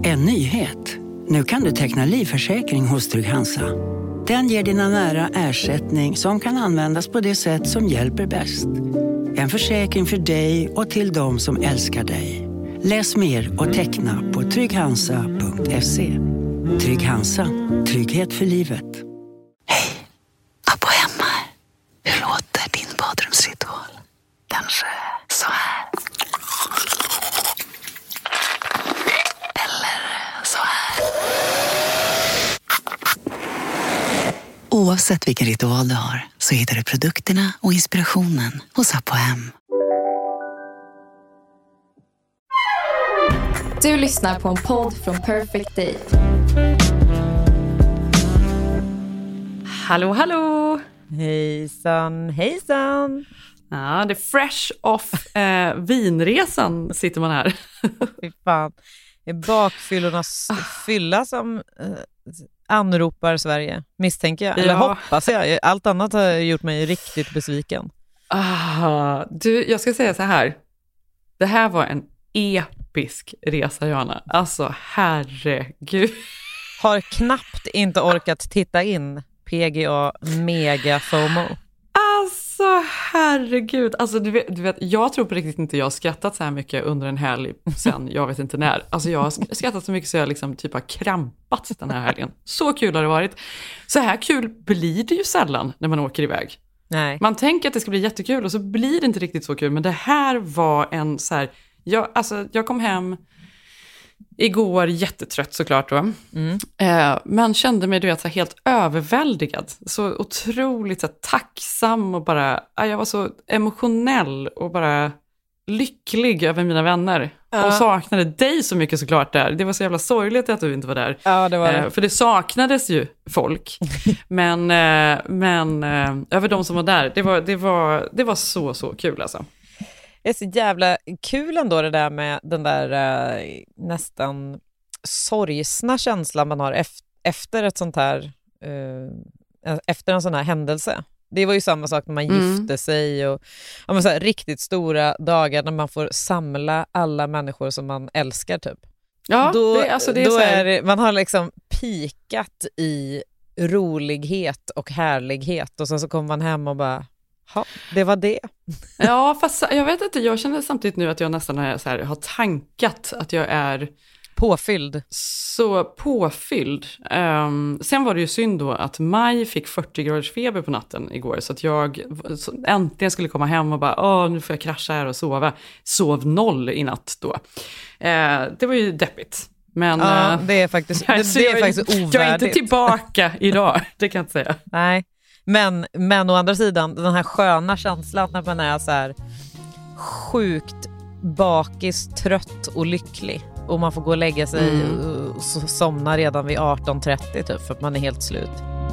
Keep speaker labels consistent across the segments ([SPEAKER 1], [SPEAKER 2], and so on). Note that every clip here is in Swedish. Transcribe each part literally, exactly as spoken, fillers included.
[SPEAKER 1] En nyhet. Nu kan du teckna livförsäkring hos Trygg Hansa. Den ger dina nära ersättning som kan användas på det sätt som hjälper bäst. En försäkring för dig och till de som älskar dig. Läs mer och teckna på trygg hansa punkt se. Trygg Hansa. Trygghet för livet.
[SPEAKER 2] Hej, Abbo hemma. Hur låter din badrumsritual? Kanske så här. Eller så här. Oavsett vilken ritual du har så hittar du produkterna och inspirationen hos Abbo hem.
[SPEAKER 3] Du lyssnar på en podd från Perfect Day.
[SPEAKER 4] Hallå, hallå!
[SPEAKER 5] Hejsan, hejsan!
[SPEAKER 4] Ja, det är fresh off eh, vinresan sitter man här.
[SPEAKER 5] Fy fan. Det är bakfyllornas fylla som eh, anropar Sverige, misstänker jag. Eller
[SPEAKER 4] Ja.
[SPEAKER 5] hoppas jag. Allt annat har gjort mig riktigt besviken.
[SPEAKER 4] Ah, du, jag ska säga så här. Det här var en episk resa, Johanna. Alltså, herregud.
[SPEAKER 5] Har knappt inte orkat titta in P G A Mega FOMO.
[SPEAKER 4] Alltså, herregud. Alltså, du vet, du vet, jag tror på riktigt inte jag har skrattat så här mycket under en helg sen, jag vet inte när. Alltså, jag har skrattat så mycket så jag liksom typ har krampat den här helgen. Så kul har det varit. Så här kul blir det ju sällan när man åker iväg.
[SPEAKER 5] Nej.
[SPEAKER 4] Man tänker att det ska bli jättekul och så blir det inte riktigt så kul. Men det här var en så här... Jag, alltså, jag kom hem igår jättetrött såklart då.
[SPEAKER 5] Mm.
[SPEAKER 4] Eh, men kände mig du vet, så här, helt överväldigad. Så otroligt så här, tacksam och bara... Ja, jag var så emotionell och bara lycklig över mina vänner.
[SPEAKER 5] Ja.
[SPEAKER 4] Och saknade dig så mycket såklart där. Det var så jävla sorgligt att du inte var där.
[SPEAKER 5] Ja, det var det.
[SPEAKER 4] Eh, för det saknades ju folk. men eh, men eh, över de som var där, det var, det var, det var så, så kul alltså.
[SPEAKER 5] Det är så jävla kul ändå det där med den där eh, nästan sorgsna känslan man har ef- efter ett sånt här eh, efter en sån här händelse. Det var ju samma sak när man
[SPEAKER 4] Mm.
[SPEAKER 5] gifte sig och ja, men så här, riktigt stora dagar när man får samla alla människor som man älskar typ.
[SPEAKER 4] Ja,
[SPEAKER 5] då
[SPEAKER 4] det, alltså det är
[SPEAKER 5] då
[SPEAKER 4] så här,
[SPEAKER 5] är det, man har liksom pikat i rolighet och härlighet och sen så kommer man hem och bara ja, det var det.
[SPEAKER 4] ja, fast jag vet inte, jag känner samtidigt nu att jag nästan är så här, har tankat att jag är
[SPEAKER 5] Påfylld.
[SPEAKER 4] så påfylld. Um, sen var det ju synd då att Maj fick fyrtio graders feber på natten igår. Så att jag så äntligen skulle komma hem och bara, åh, nu får jag krascha här och sova. Sov noll i natt då. Uh, det var ju deppigt. Men
[SPEAKER 5] Ja,
[SPEAKER 4] uh,
[SPEAKER 5] det är faktiskt, det,
[SPEAKER 4] alltså,
[SPEAKER 5] det är
[SPEAKER 4] jag,
[SPEAKER 5] faktiskt ovärdigt.
[SPEAKER 4] jag är inte tillbaka idag, det kan jag inte säga.
[SPEAKER 5] Nej, men, men å andra sidan, den här sköna känslan när man är så här sjukt bakis, trött och lycklig. Och man får gå och lägga sig
[SPEAKER 4] Mm.
[SPEAKER 5] och somna redan vid arton trettio typ, för att man är helt slut.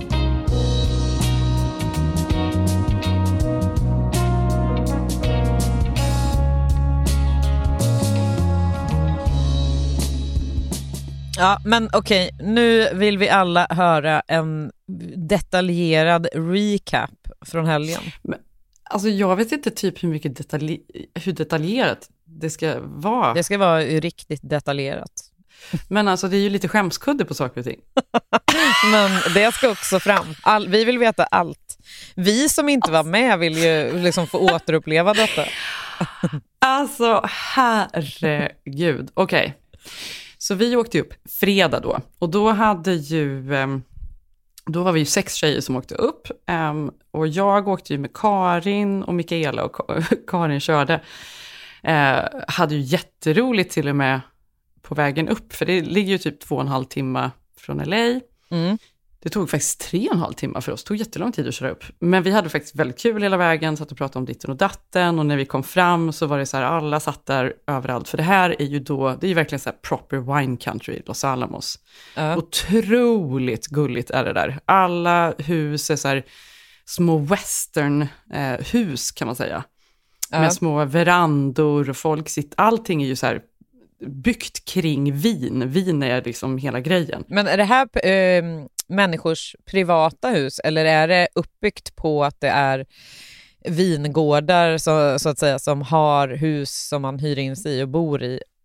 [SPEAKER 5] Ja, men okej, nu vill vi alla höra en detaljerad recap från helgen.
[SPEAKER 4] Men, alltså jag vet inte typ hur mycket detalj, hur detaljerat det ska vara.
[SPEAKER 5] Det ska vara riktigt detaljerat.
[SPEAKER 4] Men alltså det är ju lite skämskudde på saker och ting.
[SPEAKER 5] Men det ska också fram. All, vi vill veta allt. Vi som inte var med vill ju liksom få återuppleva detta.
[SPEAKER 4] Alltså herregud. Okej. Okay. Så vi åkte upp fredag då. Och då hade ju... Då var vi ju sex tjejer som åkte upp. Och jag åkte ju med Karin och Mikaela. Och Karin körde. Hade ju jätteroligt till och med på vägen upp. För det ligger ju typ två och en halv timme från L A.
[SPEAKER 5] Mm.
[SPEAKER 4] Det tog faktiskt tre och en halv timme för oss. Det tog jättelång tid att köra upp. Men vi hade faktiskt väldigt kul hela vägen. Satt och pratade om ditten och datten. Och när vi kom fram så var det så här, alla satt där överallt. För det här är ju då, det är ju verkligen så här proper wine country, Los Alamos.
[SPEAKER 5] Ja.
[SPEAKER 4] Otroligt gulligt är det där. Alla hus är så här små western eh, hus kan man säga.
[SPEAKER 5] Ja.
[SPEAKER 4] Med små verandor och folk sitter, allting är ju så här byggt kring vin. Vin är liksom hela grejen.
[SPEAKER 5] Men är det här eh, människors privata hus eller är det uppbyggt på att det är vingårdar så, så att säga som har hus som man hyr in sig i och bor i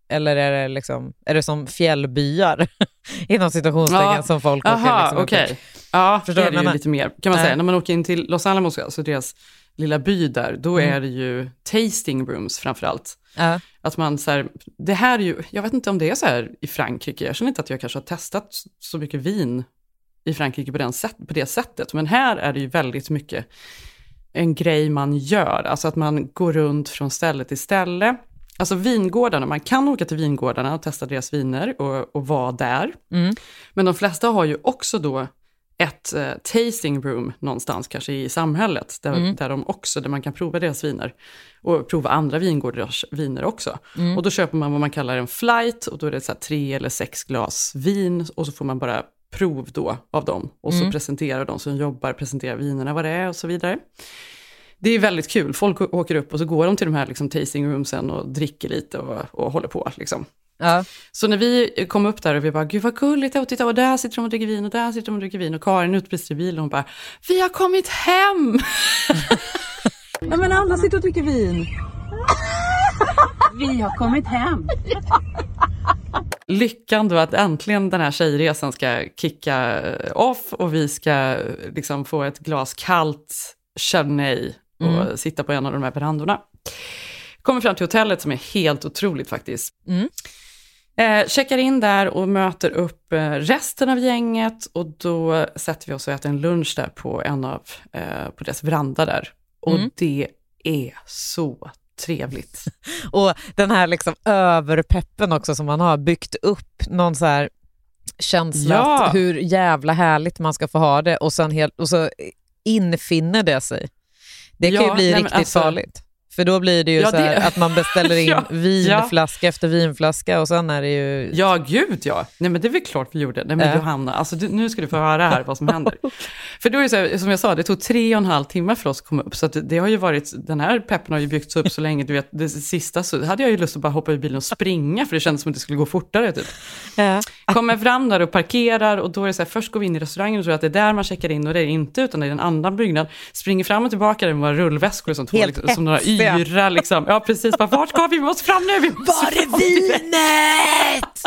[SPEAKER 5] eller är det, liksom, är det som fjällbyar inom situationstecken
[SPEAKER 4] ja.
[SPEAKER 5] som folk
[SPEAKER 4] Aha,
[SPEAKER 5] åker liksom
[SPEAKER 4] okay. Ja,
[SPEAKER 5] förstår
[SPEAKER 4] det är det ju lite mer. Kan man
[SPEAKER 5] Nej.
[SPEAKER 4] säga, när man åker in till Los Alamos, alltså deras lilla by där, då mm. är det ju tasting rooms framförallt.
[SPEAKER 5] Ja.
[SPEAKER 4] Att man så här, det här är ju, jag vet inte om det är så här i Frankrike, jag känner inte att jag kanske har testat så mycket vin i Frankrike på, den sätt, på det sättet, men här är det ju väldigt mycket en grej man gör, alltså att man går runt från ställe till ställe. Alltså vingårdarna, man kan åka till vingårdarna och testa deras viner och, och vara där. Mm. Men de flesta har ju också då ett eh, tasting room någonstans kanske i samhället där, mm. där de också, där man kan prova deras viner och prova andra vingårdars viner också. Mm. Och då köper man vad man kallar en flight och då är det så här tre eller sex glas vin och så får man bara prov då av dem och så mm. presenterar de som jobbar, presenterar vinerna vad det är och så vidare. Det är väldigt kul. Folk åker upp och så går de till de här liksom, tasting roomsen och dricker lite och, och håller på. Liksom.
[SPEAKER 5] Ja.
[SPEAKER 4] Så när vi kom upp där och vi bara, gud vad gulligt, och titta, och där sitter de och dricker vin och där sitter de och dricker vin. Och Karin utbrister i bilen och hon bara, vi har kommit hem!
[SPEAKER 6] Ja, men alla sitter och dricker vin. Vi har kommit hem.
[SPEAKER 4] Lyckan då att äntligen den här tjejresan ska kicka off och vi ska liksom få ett glas kallt Chardonnay och mm. sitta på en av de här verandorna. Kommer fram till hotellet som är helt otroligt faktiskt. Mm. Eh, checkar in där och möter upp eh, resten av gänget och då sätter vi oss och äter en lunch där på en av eh, på deras veranda där. Och mm. det är så trevligt.
[SPEAKER 5] Och den här liksom överpeppen också som man har byggt upp, någon så här känsla
[SPEAKER 4] ja.
[SPEAKER 5] att hur jävla härligt man ska få ha det och sen helt, och så infinner det sig. Det kan ja, ju bli nej, riktigt alltså, farligt. För då blir det ju ja, så här det... att man beställer in ja, vinflaska ja. efter vinflaska och sen är det ju...
[SPEAKER 4] Ja, gud ja. Nej, men det är väl klart vi gjorde. Nej, men äh. Johanna, alltså, du, nu ska du få höra här vad som händer. För då är det så här, som jag sa, det tog tre och en halv timme för oss att komma upp. Så att det, det har ju varit, den här peppen har ju byggts upp så länge. Du vet, det sista så hade jag ju lust att bara hoppa i bilen och springa för det kändes som att det skulle gå fortare typ. Äh. Kommer fram där och parkerar och då är det så här, först går vi in i restaurangen och tror att det är där man checkar in och det är inte utan det är en annan byggnad. Springer fram och tillbaka där med våra rullväskor och sånt. Liksom, som några yra liksom. Ja, precis. Bara, vart ska vi? Vi måste fram nu. Vi måste
[SPEAKER 5] var är vinet?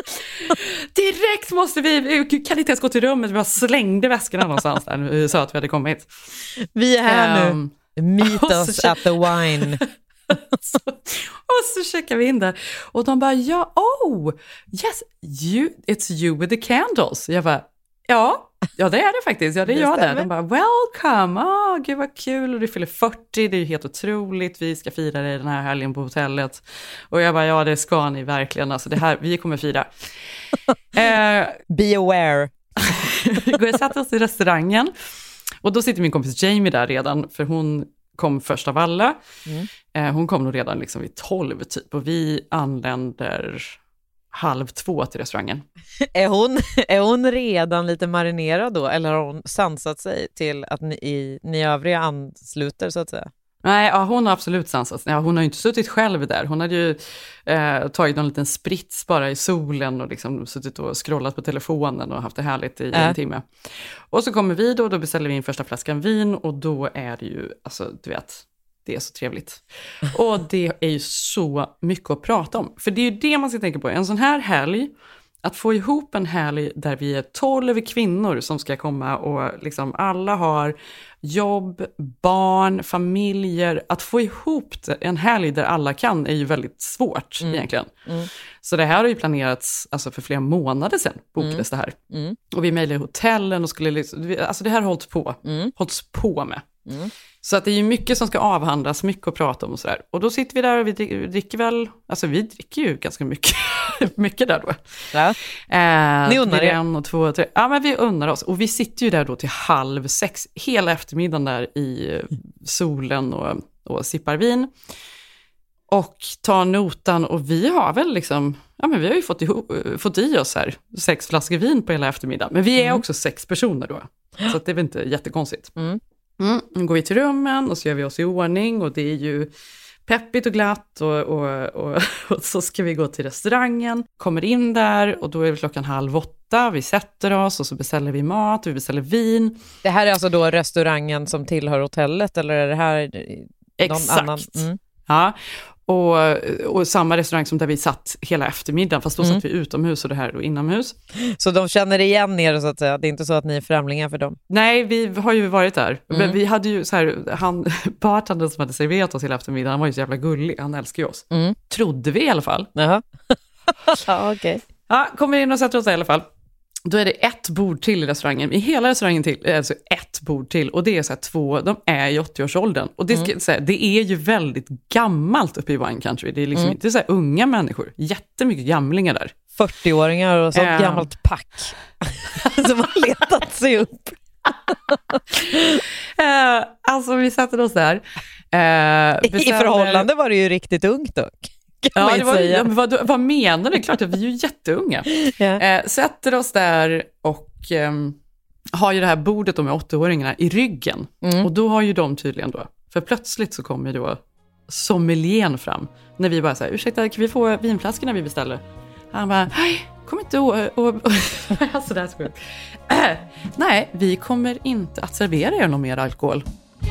[SPEAKER 4] Direkt måste vi. Vi kan inte ens gå till rummet. Vi bara slängde väskorna någonstans där. Vi sa att vi hade kommit.
[SPEAKER 5] Vi är här um, nu. Meet us at the wine.
[SPEAKER 4] så, och så checkar vi in där. Och de bara, ja, oh, yes, you, it's you with the candles. Jag bara, ja. Ja, det är det faktiskt. Ja, det är det jag där. De bara, welcome. Åh, oh, gud vad kul. Och du fyller fyrtio. Det är ju helt otroligt. Vi ska fira det den här helgen på hotellet. Och jag bara, ja, det ska ni verkligen. Alltså det här, vi kommer fira. eh,
[SPEAKER 5] Be aware.
[SPEAKER 4] Vi går och satt oss i restaurangen. Och då sitter min kompis Jamie där redan. För hon kom först av alla. Mm. Eh, hon kom nog redan liksom vid tolv typ. Och vi anländer... halv två till restaurangen.
[SPEAKER 5] Är hon, är hon redan lite marinerad då? Eller har hon sansat sig till att ni, i, ni övriga ansluter så att säga?
[SPEAKER 4] Nej, ja, hon har absolut sansat. Ja, hon har ju inte suttit själv där. Hon hade ju eh, tagit en liten sprits bara i solen och liksom suttit och scrollat på telefonen och haft det härligt i äh. en timme. Och så kommer vi då, då beställer vi in första flaskan vin och då är det ju, alltså du vet... Det är så trevligt. Och det är ju så mycket att prata om. För det är ju det man ska tänka på. En sån här helg, att få ihop en helg där vi är tolv kvinnor som ska komma och liksom alla har jobb, barn, familjer. Att få ihop en helg där alla kan är ju väldigt svårt mm. egentligen. Mm. Så det här har ju planerats alltså, för flera månader sedan, bokades mm. det här. Mm. Och vi mejlade hotellen och skulle liksom, alltså det här har hållits på, mm. hållits på med. Mm. Så att det är ju mycket som ska avhandlas, mycket att prata om och sådär. Och då sitter vi där och vi dricker, dricker väl, alltså vi dricker ju ganska mycket, mycket där då.
[SPEAKER 5] Ja.
[SPEAKER 4] Eh,
[SPEAKER 5] Ni unnar er.
[SPEAKER 4] En och två och tre. Ja, men vi unnar oss. Och vi sitter ju där då till halv sex, hela eftermiddagen där i solen och, och sippar vin. Och tar notan och vi har väl liksom, ja men vi har ju fått, ihop, fått i oss här sex flaskor vin på hela eftermiddagen. Men vi är mm. också sex personer då. Så att det är väl inte jättekonstigt. Mm. Mm, nu går vi till rummen och så gör vi oss i ordning och det är ju peppigt och glatt och, och, och, och så ska vi gå till restaurangen, kommer in där och då är det klockan halv åtta, vi sätter oss och så beställer vi mat, vi beställer vin.
[SPEAKER 5] Det här är alltså då restaurangen som tillhör hotellet eller är det här någon
[SPEAKER 4] Exakt.
[SPEAKER 5] annan? Mm.
[SPEAKER 4] Ja, Och, och samma restaurang som där vi satt hela eftermiddagen, fast då mm. satt vi utomhus och det här då inomhus.
[SPEAKER 5] Så de känner igen er så att säga, det är inte så att ni är främlingar för dem?
[SPEAKER 4] Nej, vi har ju varit där. Mm. Men vi hade ju så här, han, bartendern som hade serverat oss hela eftermiddagen, han var ju så jävla gullig, han älskar ju oss. Mm. Trodde vi i alla fall.
[SPEAKER 5] Jaha. Ja, okej. Okay.
[SPEAKER 4] Ja, kommer in och sätter oss i alla fall. Då är det ett bord till i restaurangen. I hela restaurangen till, alltså ett bord till. Och det är så här två, de är i åttio-årsåldern. Och det, ska, mm. så här, det är ju väldigt gammalt uppe i Wine Country. Det är liksom mm. inte så här unga människor. Jättemycket gamlingar där.
[SPEAKER 5] fyrtio-åringar och så äh. gammalt pack. Som har letat sig upp.
[SPEAKER 4] uh, alltså vi satte oss där. Uh,
[SPEAKER 5] bestämmer... I förhållande var det ju riktigt ungt dock.
[SPEAKER 4] Ja, det var, ja, men vad, vad menar du? Klart att vi är ju jätteunga. Ja. Eh, sätter oss där och eh, har ju det här bordet med åttioåringarna i ryggen. Mm. Och då har ju de tydligen då, för plötsligt så kommer då sommelieren fram. När vi bara säger, ursäkta, kan vi få vinflaskorna vi beställer? Han bara, nej, kom inte och... och, och alltså där så äh, nej, vi kommer inte att servera er någon mer alkohol.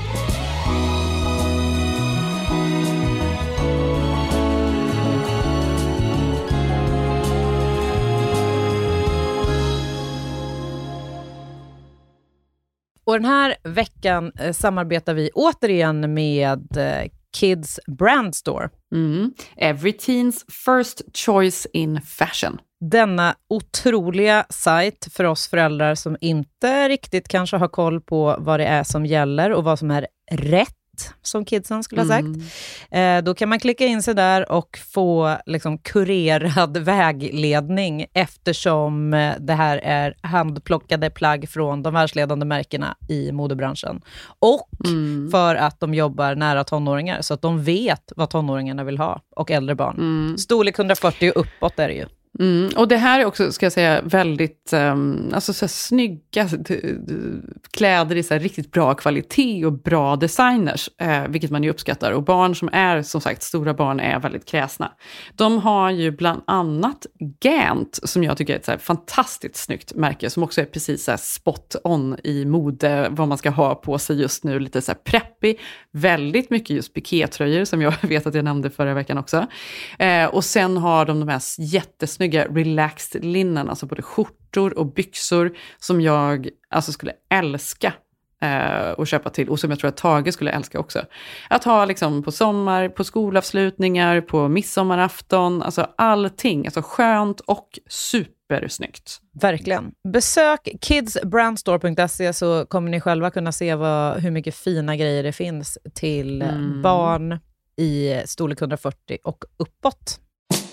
[SPEAKER 5] Och den här veckan eh, samarbetar vi återigen med eh, Kids Brand Store.
[SPEAKER 4] Mm. Every teens first choice in fashion.
[SPEAKER 5] Denna otroliga sajt för oss föräldrar som inte riktigt kanske har koll på vad det är som gäller och vad som är rätt, som kidsen skulle ha sagt. Mm. Eh, då kan man klicka in sig där och få liksom kurerad vägledning eftersom eh, det här är handplockade plagg från de världsledande märkena i modebranschen. Och mm. för att de jobbar nära tonåringar så att de vet vad tonåringarna vill ha och äldre barn. Mm. Storlek hundrafyrtio och uppåt är det ju.
[SPEAKER 4] Mm, och det här är också, ska jag säga, väldigt um, alltså så här, snygga d- d- kläder i så här, riktigt bra kvalitet och bra designers, eh, vilket man ju uppskattar. Och barn som är, som sagt, stora barn är väldigt kräsna. De har ju bland annat Gant, som jag tycker är ett så här, fantastiskt snyggt märke, som också är precis så här, spot on i mode, vad man ska ha på sig just nu, lite så här preppy, väldigt mycket just pikétröjor, som jag vet att jag nämnde förra veckan också. Eh, och sen har de de här jättesnygga snygga relaxed linnen, alltså både skjortor och byxor som jag alltså skulle älska eh, att köpa till, och som jag tror att Tage skulle älska också. Att ha liksom på sommar, på skolavslutningar, på midsommarafton, alltså allting, alltså skönt och supersnyggt.
[SPEAKER 5] Verkligen. Besök kids brand store punkt se så kommer ni själva kunna se vad, hur mycket fina grejer det finns till mm. barn i storlek hundrafyrtio och uppåt.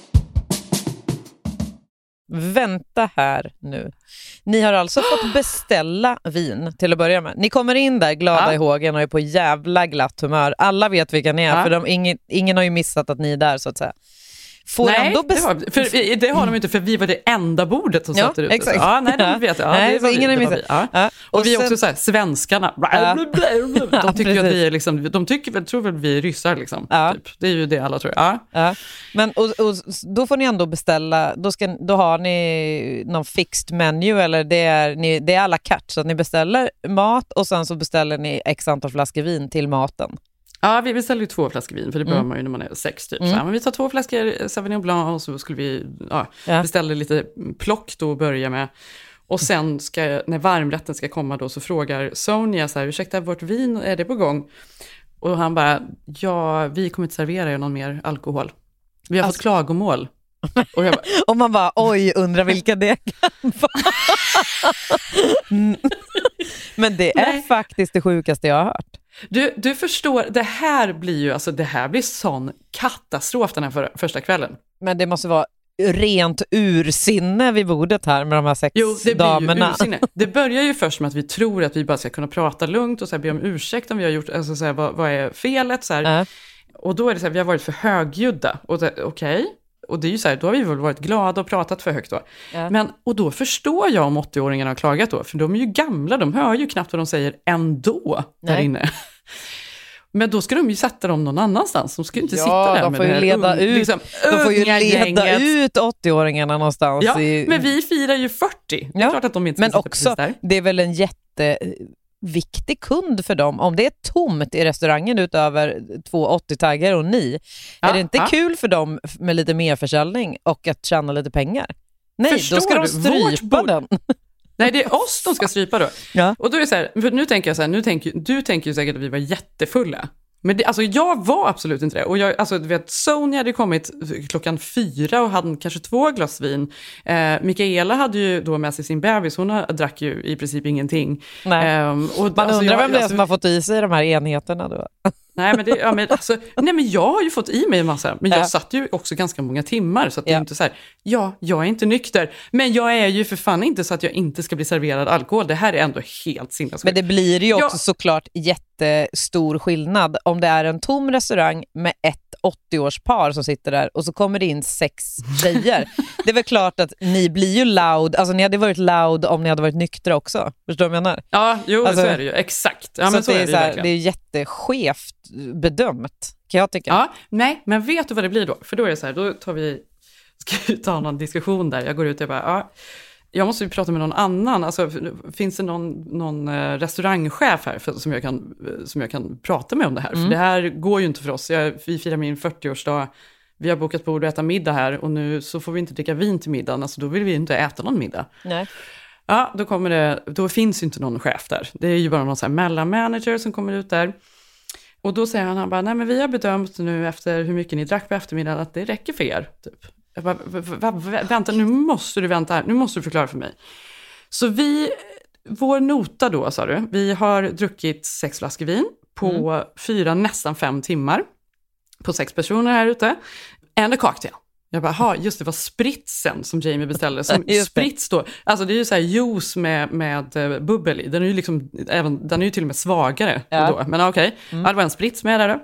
[SPEAKER 5] Vänta här nu. Ni har alltså fått beställa vin till att börja med. Ni kommer in där glada ja. i hågen och är på jävla glatt humör. Alla vet vilka ni är, ja. för de, ingen, ingen har ju missat att ni är där så att säga. Får
[SPEAKER 4] nej,
[SPEAKER 5] ändå best-
[SPEAKER 4] det, har, för, det har de inte, för vi var det enda bordet som
[SPEAKER 5] ja,
[SPEAKER 4] satt ut.
[SPEAKER 5] Exakt.
[SPEAKER 4] Ja, nej, de vet jag. Ja,
[SPEAKER 5] nej,
[SPEAKER 4] det var
[SPEAKER 5] ingen
[SPEAKER 4] vi,
[SPEAKER 5] har missat.
[SPEAKER 4] Vi. Ja. Ja. Och, och vi är sen... också så här, svenskarna. Ja. De tycker att vi är liksom, de tycker väl, tror väl vi är ryssar liksom.
[SPEAKER 5] Ja.
[SPEAKER 4] Typ. Det är ju det alla tror. Ja.
[SPEAKER 5] Ja. Men och, och då får ni ändå beställa, då, ska, då har ni någon fixed menu eller det är, ni, det är alla carte, så att ni beställer mat och sen så beställer ni x antal flaskor vin till maten.
[SPEAKER 4] Ja, vi beställde ju två flaskor vin, för det bör mm. man ju när man är sex typ. Mm. Så här, men vi tar två flaskor Sauvignon Blanc och så skulle vi ja, ja. beställa lite plock då och börja med. Och sen ska, när varmrätten ska komma då, så frågar Sonja så här, ursäkta, vårt vin, är det på gång? Och han bara, ja, vi kommer inte servera er någon mer alkohol. Vi har alltså... fått klagomål. Och, jag bara,
[SPEAKER 5] och man bara, oj, undrar vilka det kan vara. Men det är Nej. faktiskt det sjukaste jag har hört.
[SPEAKER 4] Du, du förstår, det här blir ju, alltså det här blir sån katastrof den här för, första kvällen.
[SPEAKER 5] Men det måste vara rent ursinne vid bordet här med de här sex
[SPEAKER 4] jo, det
[SPEAKER 5] damerna.
[SPEAKER 4] Blir ju ursinne. Det börjar ju först med att vi tror att vi bara ska kunna prata lugnt och så här, be om ursäkt om vi har gjort, alltså så här, vad, vad är felet? Så här. Äh. Och då är det så här, vi har varit för högljudda. Och okej, okay. Och det är ju så här, då har vi väl varit glada och pratat för högt då. Ja. Men, och då förstår jag om åttio-åringarna har klagat då. För de är ju gamla, de hör ju knappt vad de säger ändå där Nej. inne. Men då ska de ju sätta dem någon annanstans. De ska ju inte
[SPEAKER 5] ja,
[SPEAKER 4] sitta där
[SPEAKER 5] de
[SPEAKER 4] med
[SPEAKER 5] får
[SPEAKER 4] det
[SPEAKER 5] ju
[SPEAKER 4] här
[SPEAKER 5] leda
[SPEAKER 4] un,
[SPEAKER 5] ut,
[SPEAKER 4] liksom,
[SPEAKER 5] de får ju leda
[SPEAKER 4] gänget.
[SPEAKER 5] ut åttio-åringarna någonstans.
[SPEAKER 4] Ja,
[SPEAKER 5] i...
[SPEAKER 4] men vi firar ju fyrtio. Det är
[SPEAKER 5] ja.
[SPEAKER 4] klart att de inte ska
[SPEAKER 5] men
[SPEAKER 4] sitta
[SPEAKER 5] också,
[SPEAKER 4] precis där.
[SPEAKER 5] Det är väl en jätte... viktig kund för dem. Om det är tomt i restaurangen utöver två åttio-taggar och ni, ja, är det inte ja. kul för dem med lite mer försäljning och att tjäna lite pengar? Nej, Förstår då ska de strypa den.
[SPEAKER 4] Nej, det är oss de ska strypa då. Ja. Och då är det så här, för nu tänker jag så här, nu tänker, du tänker ju säkert att vi var jättefulla. Men det, alltså jag var absolut inte det. Och jag, alltså du vet, Sonja hade kommit klockan fyra och hade kanske två glas vin. Eh, Mikaela hade ju då med sig sin bebis, hon drack ju i princip ingenting.
[SPEAKER 5] Nej. Eh, och, Man alltså, undrar jag, vem det är alltså, som har fått i sig de här enheterna då.
[SPEAKER 4] Nej men, det, ja, men, alltså, nej men jag har ju fått i mig en massa, men jag ja. satt ju också ganska många timmar, så att det ja. är inte så här, ja, jag är inte nykter, men jag är ju för fan inte så att jag inte ska bli serverad alkohol. Det här är ändå helt sinnessjukt.
[SPEAKER 5] Men det blir ju också ja. såklart jättestor skillnad om det är en tom restaurang med ett åttio-årspar som sitter där och så kommer det in sex tjejer. Det är väl klart att ni blir ju loud, alltså ni hade varit loud om ni hade varit nyktra också. Förstår du vad jag menar?
[SPEAKER 4] Ja, jo, alltså, så är det ju, exakt. Ja, men så, så
[SPEAKER 5] det, är
[SPEAKER 4] det,
[SPEAKER 5] så här, det är jätteskevt bedömt, kan jag tycka.
[SPEAKER 4] Ja, nej, men vet du vad det blir då? För då är det så här, då tar vi, ska vi ta någon diskussion där. Jag går ut och bara, ja, jag måste ju prata med någon annan. Alltså, finns det någon, någon uh, restaurangchef här för, som, jag kan, som jag kan prata med om det här? Mm. För det här går ju inte för oss. Jag, vi firar min fyrtioårsdag. Vi har bokat bord och äta middag här. Och nu så får vi inte dricka vin till middagen. Alltså, då vill vi inte äta någon middag.
[SPEAKER 5] Nej.
[SPEAKER 4] Ja, då, kommer det, då finns ju inte någon chef där. Det är ju bara någon så här mellanmanager som kommer ut där. Och då säger han, han bara, nej men vi har bedömt nu efter hur mycket ni drack på eftermiddagen att det räcker för er. Typ. Jag bara, v- v- v- vänta, nu måste du vänta här, nu måste du förklara för mig. Så vi, vår nota då, sa du, vi har druckit sex flaskor vin på mm. fyra, nästan fem timmar. På sex personer här ute. En cocktail. Jag bara, ha, just det var spritsen som Jamie beställde. Som sprits då. Alltså det är ju så här juice med, med uh, bubbel i. Den är ju liksom, även, den är ju till och med svagare. Ja. Då. Men okej, okay. mm. ja, det var en sprits med där då.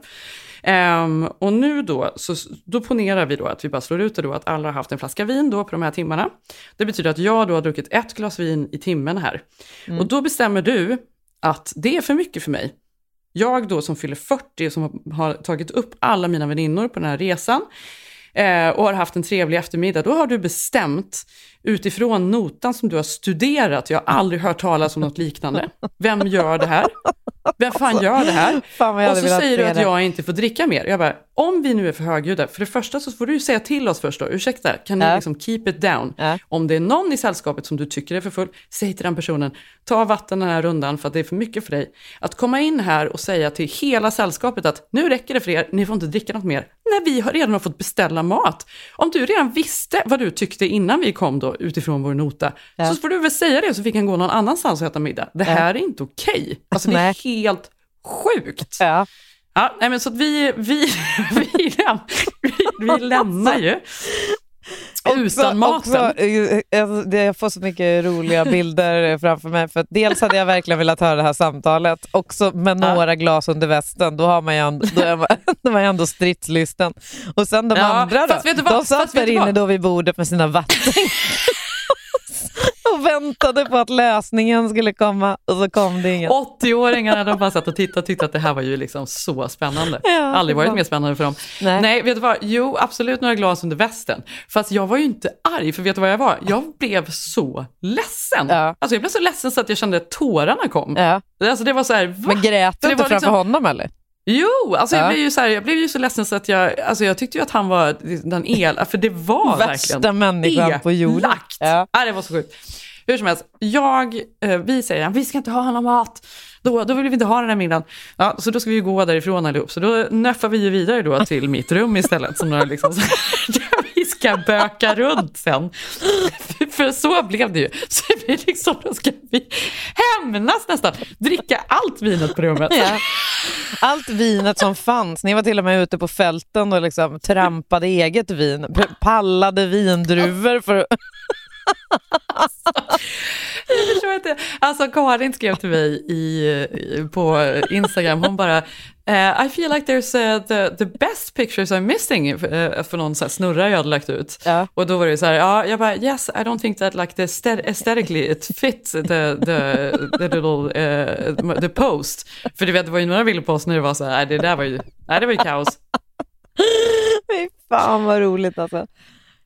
[SPEAKER 4] Um, och nu då, så, då ponerar vi då att vi bara slår ut det då att alla har haft en flaska vin då på de här timmarna. Det betyder att jag då har druckit ett glas vin i timmen här. Mm. Och då bestämmer du att det är för mycket för mig. Jag då som fyller fyrtio, som har tagit upp alla mina väninnor på den här resan eh, och har haft en trevlig eftermiddag, då har du bestämt utifrån notan som du har studerat, jag har aldrig hört talas om något liknande. Vem gör det här? Vem fan gör det här?
[SPEAKER 5] Fan,
[SPEAKER 4] och så säger du att jag inte får dricka mer. Jag bara, om vi nu är för högljudda, för det första så får du säga till oss först då, ursäkta, kan ni äh. liksom keep it down? Äh. Om det är någon i sällskapet som du tycker är för full, säg till den personen, ta vatten den här rundan för att det är för mycket för dig. Att komma in här och säga till hela sällskapet att nu räcker det för er, ni får inte dricka något mer. När vi har redan har fått beställa mat. Om du redan visste vad du tyckte innan vi kom då, utifrån vår nota, äh. så får du väl säga det så vi kan gå någon annanstans och äta middag. Det här äh. är inte okej. Alltså det är helt sjukt.
[SPEAKER 5] Ja.
[SPEAKER 4] Ja, nej men så att vi vi vi, läm, vi, vi lämnar ju utan också, maten. Också,
[SPEAKER 5] jag, jag får så mycket roliga bilder framför mig, för att dels hade jag verkligen velat höra det här samtalet också med några ja. glas under västen. Då har man ju ändå, då är man, då är man ändå stridslysten. Och sen de ja, andra då, de satt där inne då vid bordet med sina vatten och väntade på att lösningen skulle komma, och så kom det ingen.
[SPEAKER 4] åttio-åringarna, de bara satt och tittade och tyckte att det här var ju liksom så spännande. Ja, aldrig varit mer spännande för dem. Nej. Nej, vet du vad? Jo, absolut några glas under västen. Fast jag var ju inte arg, för vet du vad jag var? Jag blev så ledsen. Ja. Alltså jag blev så ledsen så att jag kände att tårarna kom. Ja. Alltså det var så här, va?
[SPEAKER 5] Men grät du inte framför liksom honom eller?
[SPEAKER 4] Jo, alltså ja. jag, blev ju så här, jag blev ju så ledsen så att jag, alltså jag tyckte ju att han var den el, för det var
[SPEAKER 5] värsta
[SPEAKER 4] verkligen
[SPEAKER 5] människan på jorden.
[SPEAKER 4] Ja. Ja, det var så sjukt. Hur som helst, jag, eh, vi säger vi ska inte ha någon mat, då, då vill vi inte ha den här middagen. Ja, så då ska vi ju gå därifrån allihop. Så då nöffar vi ju vidare då till mitt rum istället, som några liksom, vi ska böka runt sen. För så blev det ju. Så vi liksom, då ska vi hämnas nästan, dricka allt vinet på rummet. Ja.
[SPEAKER 5] Allt vinet som fanns. Ni var till och med ute på fälten och liksom trampade eget vin, pallade vindruvor för
[SPEAKER 4] alltså, jag förstår inte. Alltså Karin skrev till mig i, i, på Instagram, hon bara uh, I feel like there's uh, the, the best pictures I'm missing, uh, för någon så här snurra jag hade lagt ut. Ja. Och då var det så här, ja, jag bara yes, I don't think that like the aesthetically it fits the, the, the little uh, the post. För du vet, det var ju några bilder på oss när det var så här, det där var ju, nej, det var ju kaos.
[SPEAKER 5] Fy fan vad roligt alltså.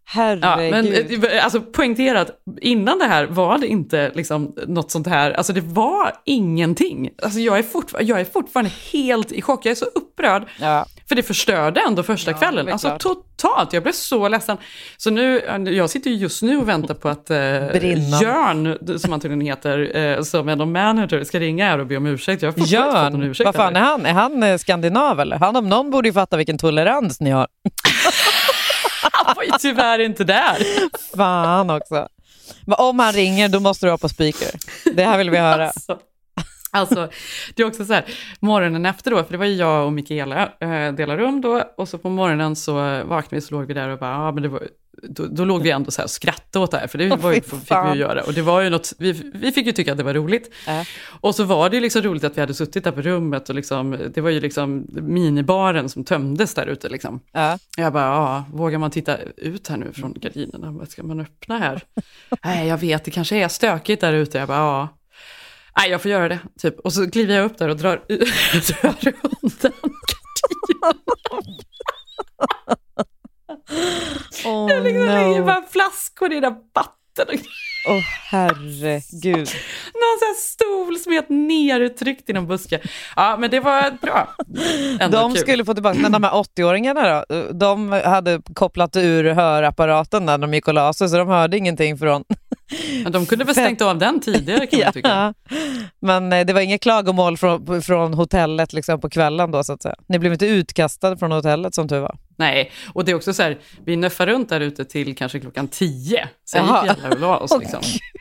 [SPEAKER 5] Herregud.
[SPEAKER 4] Ja, men alltså poängterat, innan det här var det inte liksom något sånt här, alltså det var ingenting. Alltså jag är, fortfar- jag är fortfarande helt i chock, jag är så upprörd.
[SPEAKER 5] Ja.
[SPEAKER 4] För det förstörde ändå första
[SPEAKER 5] Ja,
[SPEAKER 4] kvällen, alltså
[SPEAKER 5] klart.
[SPEAKER 4] totalt, jag blev så ledsen. Så nu, jag sitter ju just nu och väntar på att eh, Jörn, som han tydligen heter, eh, som är någon manager, ska ringa här och be om ursäkt. Jag har fortfarande inte fått någon
[SPEAKER 5] Jörn,
[SPEAKER 4] ursäkt.
[SPEAKER 5] vad fan är han? Är han eh, skandinav eller? Han om någon borde ju fatta vilken tolerans ni har.
[SPEAKER 4] Han var ju tyvärr inte där.
[SPEAKER 5] Fan också. Men om han ringer, då måste du ha på speaker. Det här vill vi höra.
[SPEAKER 4] Alltså, alltså det är också så här, morgonen efter då, för det var ju jag och Mikaela eh, delade rum då, och så på morgonen så vaknade vi, så låg vi där och bara, ja men det var, då, då låg vi ändå så här och skrattade åt det här, för det var ju, fick vi ju göra, och det var ju något, vi, vi fick ju tycka att det var roligt. Äh. Och så var det ju liksom roligt att vi hade suttit där på rummet, och liksom, det var ju liksom minibaren som tömdes där ute liksom. Äh. Jag bara, ja, vågar man titta ut här nu från gardinerna, vad ska man öppna här? Nej, jag vet, det kanske är stökigt där ute. Jag bara, ja. Nej, jag får göra det, typ. Och så kliver jag upp där och drar, drar undan gardinen.
[SPEAKER 5] Oh,
[SPEAKER 4] jag liksom
[SPEAKER 5] no.
[SPEAKER 4] lägger bara flaskor i det där vatten.
[SPEAKER 5] Åh, oh, herregud.
[SPEAKER 4] Någon sån här stol som är helt neruttryckt i någon buske. Ja, men det var bra. Ändå
[SPEAKER 5] de
[SPEAKER 4] kul.
[SPEAKER 5] skulle få tillbaka, men de här åttio-åringarna då, de hade kopplat ur hörapparaten när de gick och la sig, så de hörde ingenting från...
[SPEAKER 4] Men de kunde väl stängt av den tidigare, kan man tycka.
[SPEAKER 5] Ja. Men det var inget klagomål från, från hotellet liksom på kvällen då, så att säga. Ni blev inte utkastade från hotellet som tur var.
[SPEAKER 4] Nej, och det är också så här, vi nöffar runt där ute till kanske klockan tio. Sen
[SPEAKER 5] Jaha.
[SPEAKER 4] gick alla och la oss liksom.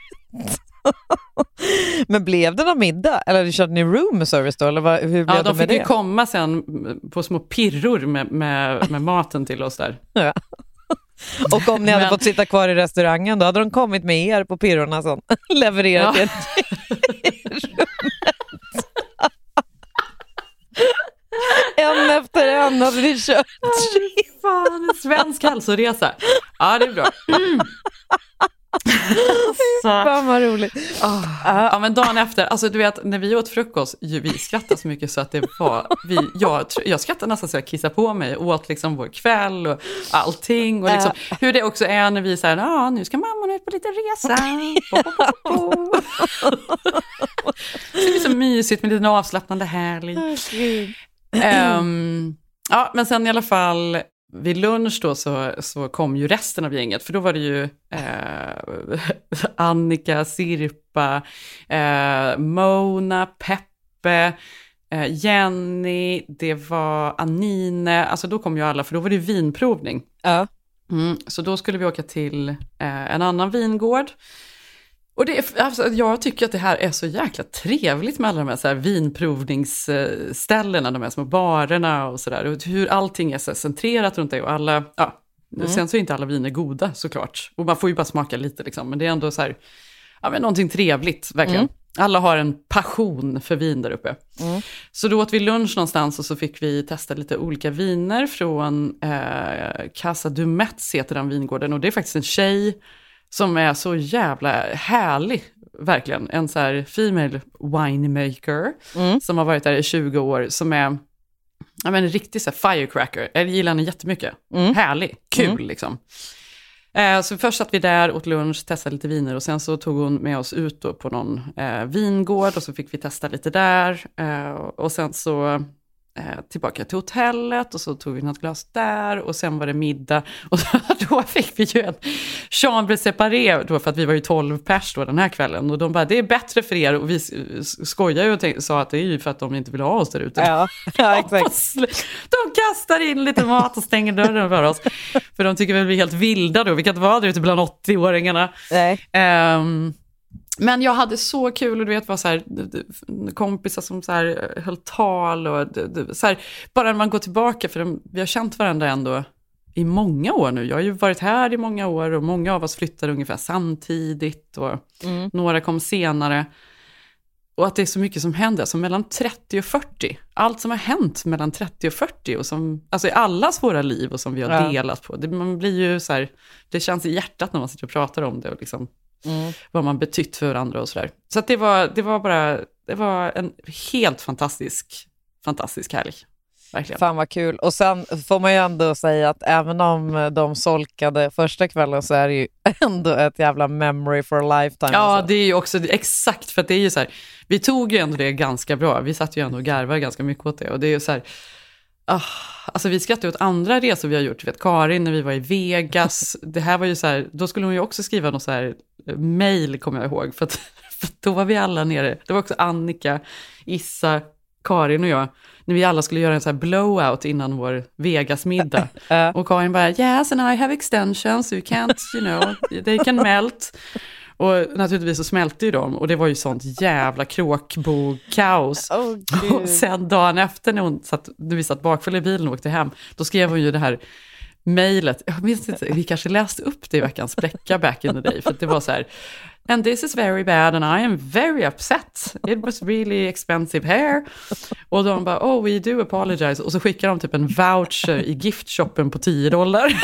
[SPEAKER 5] Men blev det någon middag? Eller körde ni room service då? Eller vad, hur blev
[SPEAKER 4] ja,
[SPEAKER 5] det
[SPEAKER 4] de
[SPEAKER 5] med
[SPEAKER 4] fick ju
[SPEAKER 5] det?
[SPEAKER 4] komma sen på små pirror med, med, med maten till oss där.
[SPEAKER 5] Ja. Och om ni hade
[SPEAKER 4] Men...
[SPEAKER 5] fått sitta kvar i restaurangen, då hade de kommit med er på pirrorna som levererat
[SPEAKER 4] ja.
[SPEAKER 5] er till rummet. En efter en hade ni kört.
[SPEAKER 4] Fan, en svensk hälsoresa. Ja, det är bra. Mm. Så,
[SPEAKER 5] Fan vad roligt.
[SPEAKER 4] oh. Ja, men dagen efter, alltså du vet, när vi åt frukost, ju, vi skrattade så mycket så att det var, vi, jag, jag skrattade nästan så jag kissade på mig, åt liksom vår kväll och allting, och liksom, uh. hur det också är när vi säger, ja, nu ska mamman ut på lite resa. Det är så mysigt med lite avslappnande härlig. um, ja, men sen i alla fall vid lunch då så, så kom ju resten av gänget, för då var det ju eh, Annika, Sirpa, eh, Mona, Peppe, eh, Jenny, det var Anine, alltså då kom ju alla, för då var det vinprovning.
[SPEAKER 5] Ja.
[SPEAKER 4] Mm, så då skulle vi åka till eh, en annan vingård. Och det är, alltså, jag tycker att det här är så jäkla trevligt med alla de här, så här vinprovningsställena, de här små barerna och sådär. Och hur allting är så centrerat runt det, och alla, ja, mm. sen så är inte alla viner goda såklart. Och man får ju bara smaka lite liksom, men det är ändå så här, ja men någonting trevligt, verkligen. Mm. Alla har en passion för vin där uppe. Mm. Så då åt vi lunch någonstans och så fick vi testa lite olika viner från eh, Casa du Metz heter den vingården. Och det är faktiskt en tjej som är så jävla härlig, verkligen. En så här female winemaker mm. som har varit där i tjugo år, som är ja, men en riktig så här firecracker. Jag gillar henne jättemycket. Mm. Härlig, kul mm. liksom. Eh, så först satt vi där, åt lunch, testade lite viner, och sen så tog hon med oss ut då på någon eh, vingård, och så fick vi testa lite där. Eh, och sen så eh, tillbaka till hotellet, och så tog vi något glas där, och sen var det middag. Och då fick vi ju en chambre séparé då, för att vi var ju tolv pers då den här kvällen. Och de bara, det är bättre för er, och vi skojade ju och tänkte, sa att det är ju för att de inte vill ha oss där ute.
[SPEAKER 5] Ja, ja exakt.
[SPEAKER 4] De kastar in lite mat och stänger dörren för oss. För de tycker väl vi är helt vilda då, vi kan inte vara där ute bland åttio-åringarna.
[SPEAKER 5] Nej.
[SPEAKER 4] Um, Men jag hade så kul, och du vet, var så här, kompisar som så här höll tal, och så här, bara när man går tillbaka, för de, vi har känt varandra ändå i många år nu. Jag har ju varit här i många år, och många av oss flyttade ungefär samtidigt, och mm. några kom senare. Och att det är så mycket som händer, alltså mellan trettio och fyrtio. Allt som har hänt mellan trettio och fyrtio, och som, alltså i allas våra liv, och som vi har ja. delat på. Det, man blir ju så här, det känns i hjärtat när man sitter och pratar om det, och liksom mm. vad man betytt för varandra och sådär. Så att det var, det var bara, det var en helt fantastisk, fantastisk härlig. verkligen.
[SPEAKER 5] Fan vad kul. Och sen får man ju ändå säga att även om de solkade första kvällen så är det ju ändå ett jävla memory for a lifetime.
[SPEAKER 4] Ja,
[SPEAKER 5] alltså.
[SPEAKER 4] det är ju också exakt, för att det är ju så här, vi tog ju ändå det ganska bra. Vi satt ju ändå och garvade ganska mycket åt det. Och det är ju så här, ah, alltså vi skrattade åt andra resor vi har gjort. Du vet, Karin när vi var i Vegas. Det här var ju så här, då skulle hon ju också skriva något så här mail, kommer jag ihåg. För, att, för då var vi alla nere. Det var också Annika, Issa, Karin och jag. När vi alla skulle göra en så här blowout innan vår Vegas-middag.
[SPEAKER 5] uh.
[SPEAKER 4] Och Karin bara, yes and I have extensions, so you can't, you know, they can melt. Och naturligtvis så smälte ju de. Och det var ju sånt jävla kråkbo-kaos.
[SPEAKER 5] Oh,
[SPEAKER 4] och sen dagen efter när, hon satt, när vi satt bakfull i bilen och åkte hem, då skrev hon ju det här mejlet. Jag minns inte, vi kanske läste upp det i veckans spräcka back in the day. För det var så här, and this is very bad and I am very upset. It was really expensive hair. Och de bara, oh we do apologize. Och så skickar de typ en voucher i giftshoppen på tio dollar.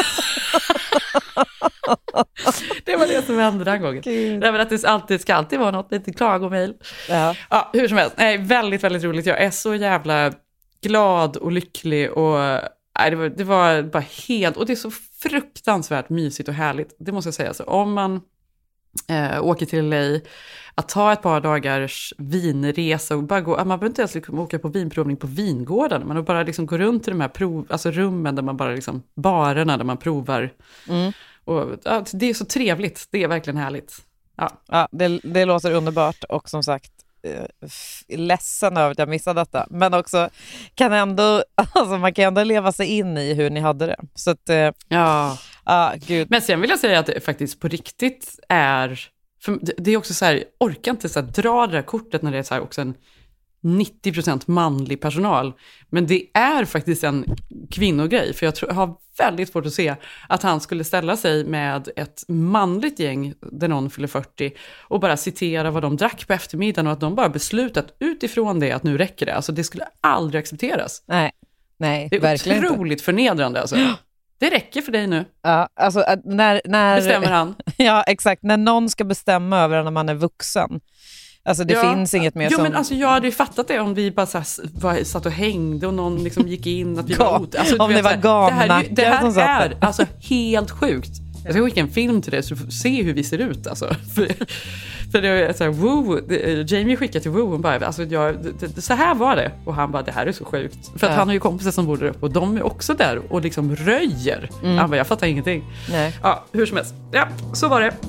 [SPEAKER 4] Det var det som hände den gången. Därför att det alltid ska alltid vara något lite klagomail.
[SPEAKER 5] Ja.
[SPEAKER 4] Ja, hur som helst. Nej, väldigt, väldigt roligt. Jag är så jävla glad och lycklig och nej, det, var, det var bara helt, och det är så fruktansvärt mysigt och härligt. Det måste jag säga. Så om man eh, åker till L A, att ta ett par dagars vinresa och bara gå, man behöver inte ens liksom åka på vinprovning på vingården, man bara liksom gå runt i de här prov, alltså rummen där man bara liksom, barerna där man provar.
[SPEAKER 5] Mm.
[SPEAKER 4] Och ja, det är så trevligt, det är verkligen härligt. Ja,
[SPEAKER 5] Ja, det, det låter underbart och som sagt eh, ledsen över att jag missade detta, men också kan ändå, alltså man kan ändå leva sig in i hur ni hade det. Så att, eh,
[SPEAKER 4] ja.
[SPEAKER 5] ah, gud.
[SPEAKER 4] Men sen vill jag säga att det faktiskt på riktigt är, för det är också så här, orkar inte så här, dra det här kortet när det är så här också en nittio procent manlig personal. Men det är faktiskt en kvinnogrej. För jag, tror, jag har väldigt svårt att se att han skulle ställa sig med ett manligt gäng där någon fyller fyrtio och bara citera vad de drack på eftermiddagen och att de bara beslutat utifrån det att nu räcker det. Alltså det skulle aldrig accepteras.
[SPEAKER 5] Nej, nej,
[SPEAKER 4] det är
[SPEAKER 5] verkligen
[SPEAKER 4] otroligt
[SPEAKER 5] inte.
[SPEAKER 4] Förnedrande alltså. Det räcker för dig nu.
[SPEAKER 5] Ja, alltså när, när
[SPEAKER 4] bestämmer han.
[SPEAKER 5] Ja, exakt. När någon ska bestämma över när man är vuxen. Alltså det
[SPEAKER 4] ja.
[SPEAKER 5] finns inget mer
[SPEAKER 4] jo,
[SPEAKER 5] som...
[SPEAKER 4] men alltså jag hade ju fattat det om vi bara så här, var, satt och hängde och någon liksom gick in att vi
[SPEAKER 5] Ga-
[SPEAKER 4] var ot- alltså,
[SPEAKER 5] om
[SPEAKER 4] du
[SPEAKER 5] det
[SPEAKER 4] vet,
[SPEAKER 5] var
[SPEAKER 4] så här, det här,
[SPEAKER 5] gamnacka
[SPEAKER 4] det här
[SPEAKER 5] som satt
[SPEAKER 4] är
[SPEAKER 5] där.
[SPEAKER 4] alltså helt sjukt. Jag ska skicka en film till dig så du får se hur vi ser ut alltså. för, för det är så här, woo, det, Jamie skickade till Woo, hon bara, alltså jag, det, det, så här var det. Och han bara, det här är så sjukt. För att
[SPEAKER 5] ja.
[SPEAKER 4] han har ju kompisar som bor där uppe och de är också där och liksom röjer.
[SPEAKER 5] Mm.
[SPEAKER 4] Han bara, jag fattar ingenting.
[SPEAKER 5] Nej.
[SPEAKER 4] Ja, hur som helst. Ja, så var det.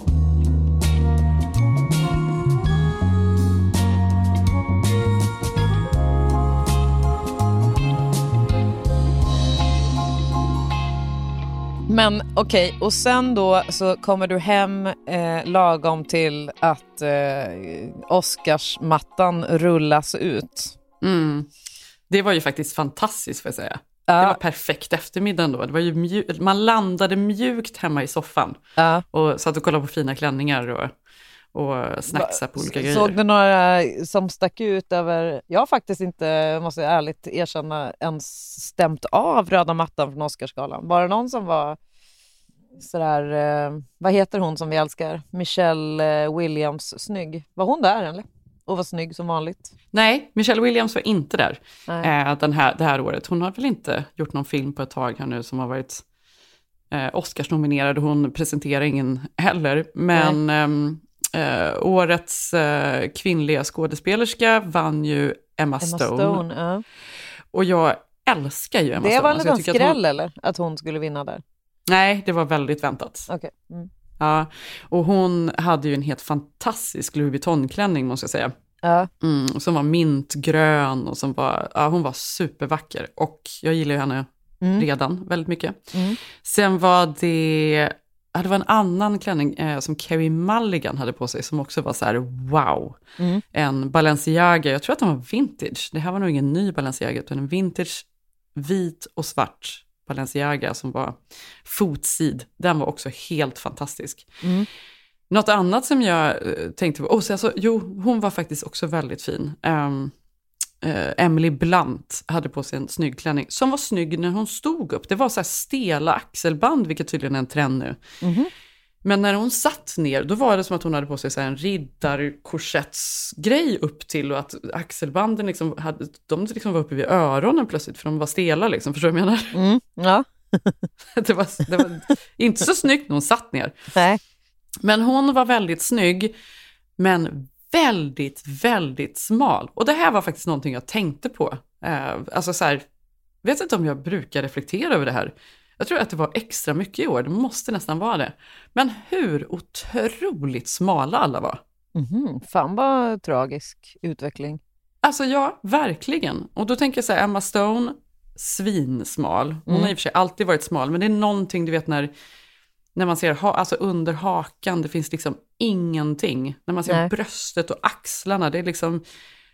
[SPEAKER 5] Men okej, okay, och sen då så kommer du hem eh, lagom till att eh, Oscarsmattan rullas ut.
[SPEAKER 4] Mm. Det var ju faktiskt fantastiskt får jag säga.
[SPEAKER 5] Ja.
[SPEAKER 4] Det var perfekt eftermiddag då. Det var ju mjuk, man landade mjukt hemma i soffan.
[SPEAKER 5] Ja.
[SPEAKER 4] Och satt och kollade på fina klänningar och, och snacksade på olika grejer.
[SPEAKER 5] Såg du några som stack ut över... Jag har faktiskt inte, måste jag ärligt erkänna, ens stämt av röda mattan från Oscarsgalan. Var det någon som var sådär... Eh, vad heter hon som vi älskar? Michelle eh, Williams snygg. Var hon där eller? Och var snygg som vanligt?
[SPEAKER 4] Nej, Michelle Williams var inte där
[SPEAKER 5] eh,
[SPEAKER 4] den här, det här året. Hon har väl inte gjort någon film på ett tag här nu som har varit eh, Oscars-nominerad. Hon presenterar ingen heller. Men eh, årets eh, kvinnliga skådespelerska vann ju Emma Stone.
[SPEAKER 5] Emma Stone, ja.
[SPEAKER 4] Och jag älskar ju Emma
[SPEAKER 5] det
[SPEAKER 4] Stone.
[SPEAKER 5] Det var en
[SPEAKER 4] alltså,
[SPEAKER 5] liten skräll
[SPEAKER 4] hon...
[SPEAKER 5] eller? Att hon skulle vinna där?
[SPEAKER 4] Nej, det var väldigt väntat.
[SPEAKER 5] Okej. Okay. Mm.
[SPEAKER 4] Ja, och hon hade ju en helt fantastisk Louis Vuitton-klänning måste jag säga.
[SPEAKER 5] Ja.
[SPEAKER 4] Mm, som var mintgrön och som var, ja, hon var supervacker. Och jag gillar ju henne mm. redan väldigt mycket. Mm. Sen var det, ja, det var en annan klänning eh, som Carey Mulligan hade på sig som också var så här wow. Mm. En Balenciaga, jag tror att den var vintage. Det här var nog ingen ny Balenciaga utan en vintage, vit och svart Balenciaga som var fotsid. Den var också helt fantastisk. Mm. Något annat som jag tänkte på, och sen så, jo, hon var faktiskt också väldigt fin. Um, uh, Emily Blunt hade på sig en snygg klänning som var snygg när hon stod upp. Det var så här stela axelband, vilket tydligen är en trend nu. Mm-hmm. Men när hon satt ner, då var det som att hon hade på sig så här en riddarkorsettsgrej upp till, och att axelbanden liksom hade, de liksom var uppe vid öronen plötsligt, för de var stela liksom, förstår du vad jag menar?
[SPEAKER 5] Mm, ja.
[SPEAKER 4] det, var, det var inte så snyggt när hon satt ner.
[SPEAKER 5] Nej.
[SPEAKER 4] Men hon var väldigt snygg, men väldigt, väldigt smal. Och det här var faktiskt någonting jag tänkte på. Eh, alltså så här, vet inte om jag brukar reflektera över det här. Jag tror att det var extra mycket i år, det måste nästan vara det. Men hur otroligt smala alla var.
[SPEAKER 5] Mm-hmm. Fan vad tragisk utveckling.
[SPEAKER 4] Alltså ja, verkligen. Och då tänker jag så här, Emma Stone, svinsmal. Hon
[SPEAKER 5] Mm.
[SPEAKER 4] har i och för sig alltid varit smal, men det är någonting, du vet, när, när man ser ha, alltså under hakan, det finns liksom ingenting. När man ser
[SPEAKER 5] Nej.
[SPEAKER 4] bröstet och axlarna, det är liksom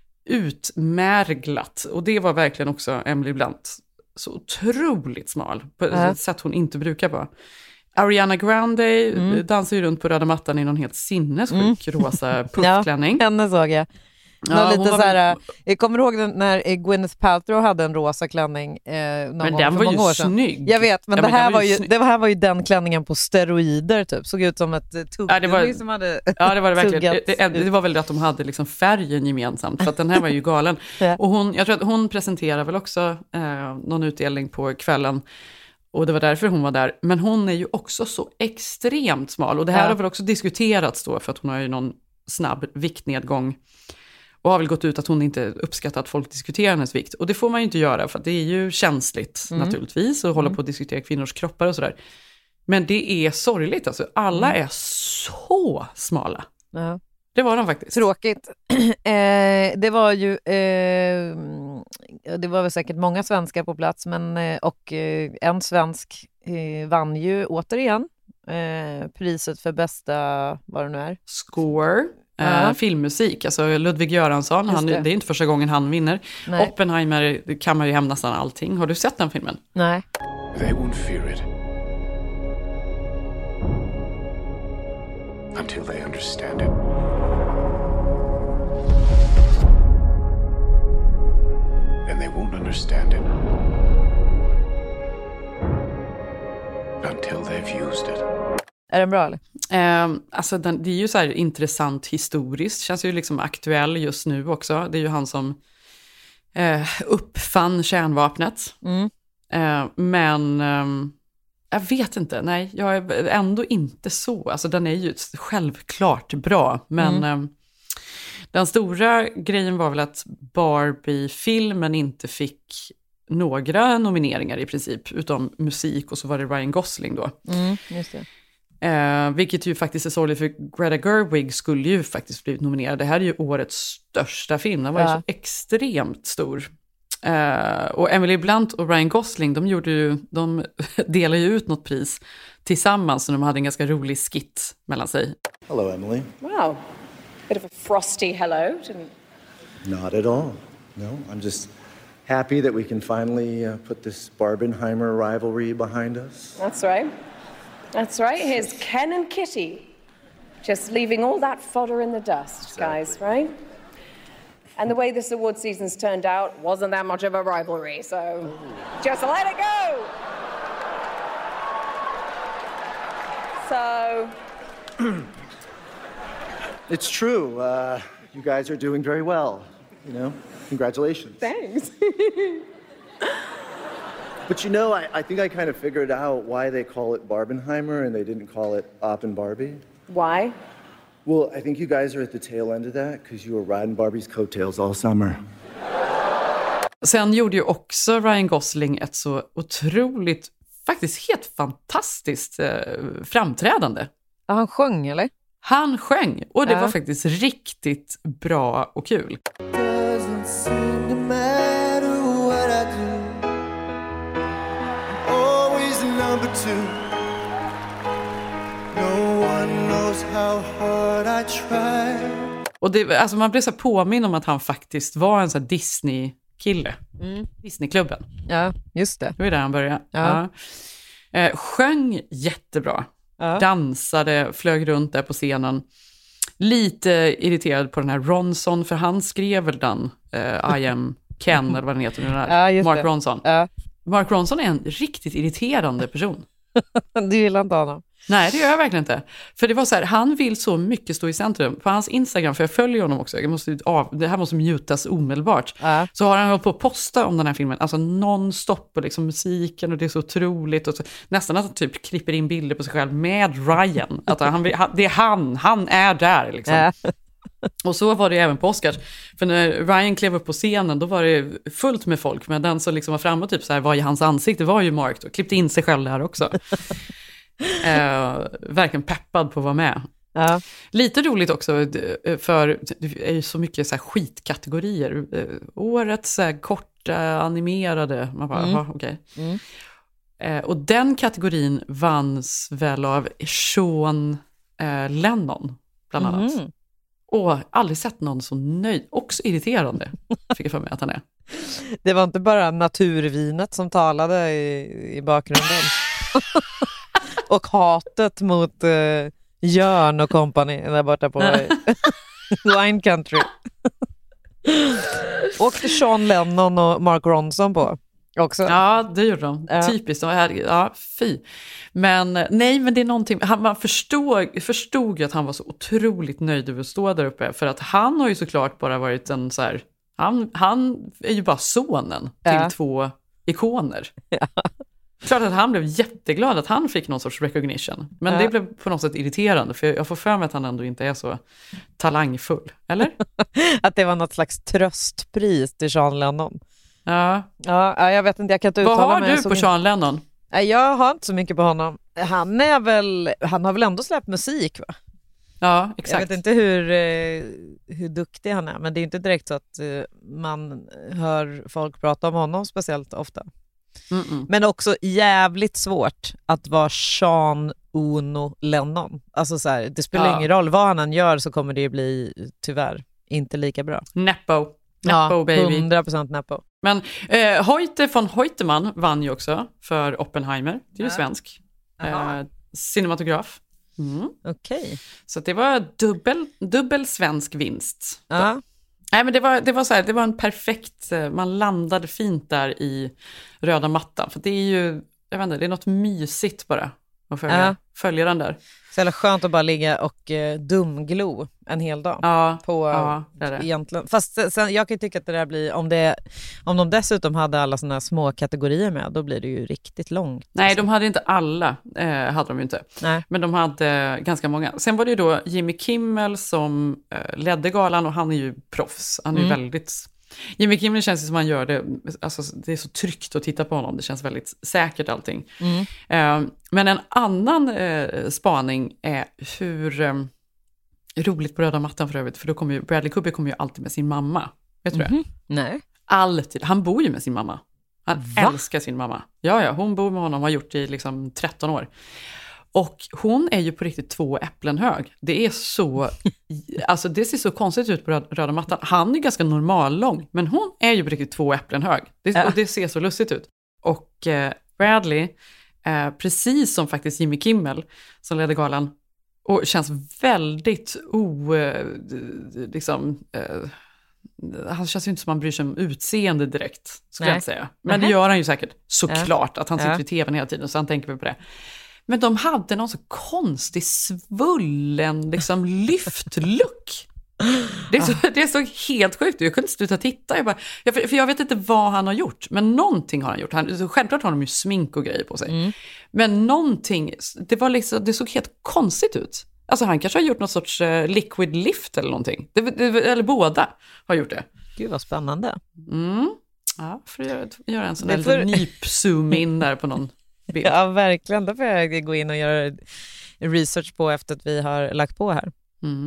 [SPEAKER 4] utmärglat. Och det var verkligen också Emily Blunt. Så otroligt smal på
[SPEAKER 5] Ja.
[SPEAKER 4] ett sätt hon inte brukar vara. Ariana Grande
[SPEAKER 5] Mm.
[SPEAKER 4] dansar ju runt på röda mattan i någon helt sinnessjuk rosa puffklänning.
[SPEAKER 5] Ja, henne såg jag.
[SPEAKER 4] Ja,
[SPEAKER 5] Nå,
[SPEAKER 4] hon
[SPEAKER 5] lite
[SPEAKER 4] var
[SPEAKER 5] så här,
[SPEAKER 4] väl-
[SPEAKER 5] jag kommer ihåg den, när Gwyneth Paltrow hade en rosa klänning eh, någon
[SPEAKER 4] Men
[SPEAKER 5] gång
[SPEAKER 4] den
[SPEAKER 5] för
[SPEAKER 4] var
[SPEAKER 5] många
[SPEAKER 4] ju
[SPEAKER 5] år sedan.
[SPEAKER 4] snygg.
[SPEAKER 5] Jag vet, men,
[SPEAKER 4] Ja,
[SPEAKER 5] det,
[SPEAKER 4] men den
[SPEAKER 5] här
[SPEAKER 4] var
[SPEAKER 5] var
[SPEAKER 4] ju
[SPEAKER 5] ju,
[SPEAKER 4] snygg.
[SPEAKER 5] det här var ju den klänningen på steroider typ. Såg ut som ett eh, tuggummi
[SPEAKER 4] Ja, det var-
[SPEAKER 5] som hade
[SPEAKER 4] Ja, det var det verkligen.
[SPEAKER 5] tuggats
[SPEAKER 4] Det, det,
[SPEAKER 5] ut.
[SPEAKER 4] det var väl att de hade liksom färgen gemensamt, för att den här var ju galen.
[SPEAKER 5] Ja.
[SPEAKER 4] Och hon, jag tror att hon presenterar väl också eh, någon utdelning på kvällen, och det var därför hon var där. Men hon är ju också så extremt smal, och det här
[SPEAKER 5] Ja.
[SPEAKER 4] har väl också diskuterats då, för att hon har ju någon snabb viktnedgång. Och har väl gått ut att hon inte uppskattar att folk diskuterar hennes vikt. Och det får man ju inte göra, för att det är ju känsligt
[SPEAKER 5] Mm.
[SPEAKER 4] naturligtvis, att hålla på att diskutera kvinnors kroppar och sådär. Men det är sorgligt, alltså. Alla är så smala.
[SPEAKER 5] Ja.
[SPEAKER 4] Det var de faktiskt.
[SPEAKER 5] Tråkigt. eh, det var ju eh, det var väl säkert många svenskar på plats, men eh, och eh, en svensk eh, vann ju återigen eh, priset för bästa, vad det nu är.
[SPEAKER 4] Score,
[SPEAKER 5] Ja.
[SPEAKER 4] eh, filmmusik, alltså Ludvig Göransson,
[SPEAKER 5] Just
[SPEAKER 4] han,
[SPEAKER 5] det.
[SPEAKER 4] det. är inte första gången han vinner.
[SPEAKER 5] Nej.
[SPEAKER 4] Oppenheimer, det kan man ju hem nästan allting. Har du sett den filmen?
[SPEAKER 5] Nej.
[SPEAKER 7] They won't fear it until they understand it. And they won't understand it until they've used it.
[SPEAKER 5] Är den bra eller?
[SPEAKER 4] Eh, alltså den, det är ju så här intressant historiskt, känns ju liksom aktuell just nu också. Det är ju han som eh, uppfann kärnvapnet.
[SPEAKER 5] Mm.
[SPEAKER 4] Eh, men eh, jag vet inte, nej, jag är ändå inte så. Alltså den är ju självklart bra, men
[SPEAKER 5] Mm.
[SPEAKER 4] eh, den stora grejen var väl att Barbie-filmen inte fick några nomineringar i princip, utom musik, och så var det Ryan Gosling då.
[SPEAKER 5] Mm, just det.
[SPEAKER 4] Eh, vilket ju faktiskt är sorgligt, för Greta Gerwig skulle ju faktiskt blivit nominerad. Det här är ju årets största film, den var ju
[SPEAKER 5] Ja.
[SPEAKER 4] så extremt stor. Eh, och Emily Blunt och Ryan Gosling, de, gjorde ju, de delade ju ut något pris tillsammans, så de hade en ganska rolig skit mellan sig.
[SPEAKER 8] Hello, Emily.
[SPEAKER 9] Wow. Bit of a frosty hello. Didn't...
[SPEAKER 8] Not at all. No, I'm just happy that we can finally uh, put this Barbenheimer rivalry behind us.
[SPEAKER 9] That's right. That's right. Here's Ken and Kitty. Just leaving all that fodder in the dust, guys, right? And the way this award season's turned out wasn't that much of a rivalry, so just let it go. So,
[SPEAKER 8] It's true. Uh, you guys are doing very well. You know, congratulations.
[SPEAKER 9] thanks.
[SPEAKER 8] But you know, I, I think I kind of figured out why they call it Barbenheimer and they didn't call it Opp and Barbie.
[SPEAKER 9] Why?
[SPEAKER 8] Well, I think you guys are at the tail end of that because you were riding Barbie's coattails all summer.
[SPEAKER 4] Sen gjorde ju också Ryan Gosling ett så otroligt, faktiskt helt fantastiskt eh, framträdande.
[SPEAKER 5] Ja, han sjöng eller?
[SPEAKER 4] Han sjöng, och det
[SPEAKER 5] Ja.
[SPEAKER 4] var faktiskt riktigt bra och kul.
[SPEAKER 10] Doesn't seem to matter what I do. I'm always number two. No one knows how hard I try.
[SPEAKER 4] Och det, alltså man blev så påminn om att han faktiskt var en sån här Disney-kille.
[SPEAKER 5] Mm.
[SPEAKER 4] Disneyklubben.
[SPEAKER 5] Ja, just det.
[SPEAKER 4] Det var där han började.
[SPEAKER 5] Ja.
[SPEAKER 4] Ja. Eh, sjöng jättebra.
[SPEAKER 5] Ja.
[SPEAKER 4] Dansade, flög runt där på scenen. Lite irriterad på den här Ronson, för han skrev väl den eh, I am Ken, eller vad den heter nu, den här.
[SPEAKER 5] Ja, just
[SPEAKER 4] Mark
[SPEAKER 5] det.
[SPEAKER 4] Ronson.
[SPEAKER 5] Ja.
[SPEAKER 4] Mark Ronson är en riktigt irriterande person.
[SPEAKER 5] Du gillar inte honom?
[SPEAKER 4] Nej, det gör jag verkligen inte. För det var så här, han vill så mycket stå i centrum. På hans Instagram, för jag följer honom också, jag måste av, det här måste mutas omedelbart. Äh. Så har han hållit på att posta om den här filmen, alltså non-stop och liksom musiken och det är så otroligt. Och så, nästan att han typ klipper in bilder på sig själv med Ryan. Att han, han, det är han, han är där liksom. Äh. Och så var det även på Oscars. För när Ryan klev upp på scenen, då var det fullt med folk. Men den som liksom var framme och typ så här, var i hans ansikte var ju Mark då. Klippte in sig själv där också. eh, verkligen peppad på att vara med. Ja. Lite roligt också, för det är ju så mycket så här skitkategorier. Årets så här korta animerade. Man bara, mm. okej. Okay. Mm. Eh, och den kategorin vanns väl av Sean eh, Lennon, bland annat. Mm. Och aldrig sett någon så nöjd. Också irriterande, fick jag för mig att han är.
[SPEAKER 5] Det var inte bara naturvinet som talade i, i bakgrunden. Och hatet mot uh, Jörn och company där borta på Wine Country. Åkte Sean Lennon och Mark Ronson på också.
[SPEAKER 4] Ja, det gjorde de. Ja. Typiskt. Ja, fy. Men nej, men det är någonting. Han, man förstod, förstod ju att han var så otroligt nöjd över att stå där uppe. För att han har ju såklart bara varit en så här... Han, han är ju bara sonen till ja. två ikoner. Ja. Klart att han blev jätteglad att han fick någon sorts recognition. Men ja. det blev på något sätt irriterande. För jag får för mig att han ändå inte är så talangfull. Eller?
[SPEAKER 5] Att det var något slags tröstpris till Sean Lennon.
[SPEAKER 4] Ja.
[SPEAKER 5] Ja, jag vet inte, jag kan inte uttala mig.
[SPEAKER 4] Vad har du på Sean Lennon?
[SPEAKER 5] Jag har inte så mycket på honom. Han är väl, han har väl ändå släppt musik, va?
[SPEAKER 4] Ja, exakt.
[SPEAKER 5] Jag vet inte hur, hur duktig han är, men det är inte direkt så att man hör folk prata om honom speciellt ofta. Mm-mm. Men också jävligt svårt att vara Sean Uno Lennon. Alltså så här, det spelar ja. ingen roll vad han än gör, så kommer det bli tyvärr inte lika bra.
[SPEAKER 4] Nepo. Nepo,
[SPEAKER 5] ja,
[SPEAKER 4] baby.
[SPEAKER 5] hundra procent Nepo.
[SPEAKER 4] Men eh, Hoyte von Hoyteman vann ju också för Oppenheimer. Det är ju ja. svensk. Eh, cinematograf. Mm.
[SPEAKER 5] Okej. Okay.
[SPEAKER 4] Så det var dubbel, dubbel svensk vinst.
[SPEAKER 5] Ja.
[SPEAKER 4] Nej, men det var, det var så här, det var en perfekt, man landade fint där i röda mattan. För det är ju, jag vet inte, det är något mysigt bara att följa, ja. följa den där.
[SPEAKER 5] Så jävla skönt att bara ligga och eh, dumglo en hel dag.
[SPEAKER 4] Ja,
[SPEAKER 5] på,
[SPEAKER 4] ja det är det.
[SPEAKER 5] Egentligen. Fast sen, jag kan ju tycka att det där blir, om, det, om de dessutom hade alla såna här små kategorier med, då blir det ju riktigt långt.
[SPEAKER 4] Nej,
[SPEAKER 5] alltså.
[SPEAKER 4] de hade inte alla, eh, hade de ju inte. Nej. Men de hade ganska många. Sen var det ju då Jimmy Kimmel som eh, ledde galan, och han är ju proffs. Han är mm. ju väldigt... Jimmy Kimmel känns som han gör det, alltså det är så tryggt att titta på honom, det känns väldigt säkert allting. Mm. Eh, men en annan eh, spaning är hur eh, roligt på röda mattan för övrigt, för då kommer ju, Bradley Cooper kommer ju alltid med sin mamma, vet du
[SPEAKER 5] mm-hmm.
[SPEAKER 4] det?
[SPEAKER 5] Nej.
[SPEAKER 4] Alltid, han bor ju med sin mamma. Han Va? älskar sin mamma. Ja, ja, hon bor med honom, har gjort det i liksom tretton år. Och hon är ju på riktigt två äpplen hög. Det är så, alltså det ser så konstigt ut på röda mattan. Han är ganska normal lång, men hon är ju på riktigt två äpplen hög. Det, ja. Och det ser så lustigt ut. Och eh, Bradley, eh, precis som faktiskt Jimmy Kimmel som ledde galan, och känns väldigt o... Eh, liksom... Eh, han känns ju inte som man bryr sig om utseende direkt, skulle jag säga. Men det gör han ju säkert, såklart, att han sitter ja. i tvn hela tiden, så han tänker på det. Men de hade någon så konstig svullen liksom lyftlook. Det är, så, det är så helt sjukt. Jag kunde inte sluta titta. Jag bara, jag, för jag vet inte vad han har gjort. Men någonting har han gjort. Han, självklart har de ju smink och grejer på sig. Mm. Men någonting, det, var liksom, det såg helt konstigt ut. Alltså han kanske har gjort något sorts uh, liquid lift eller någonting. Det, det, eller båda har gjort det.
[SPEAKER 5] Gud vad spännande.
[SPEAKER 4] Mm. Ja, för att göra, göra en sån där för... nyp-zoom in där på någon bild.
[SPEAKER 5] Ja, verkligen. Då får jag gå in och göra research på efter att vi har lagt på här. Mm.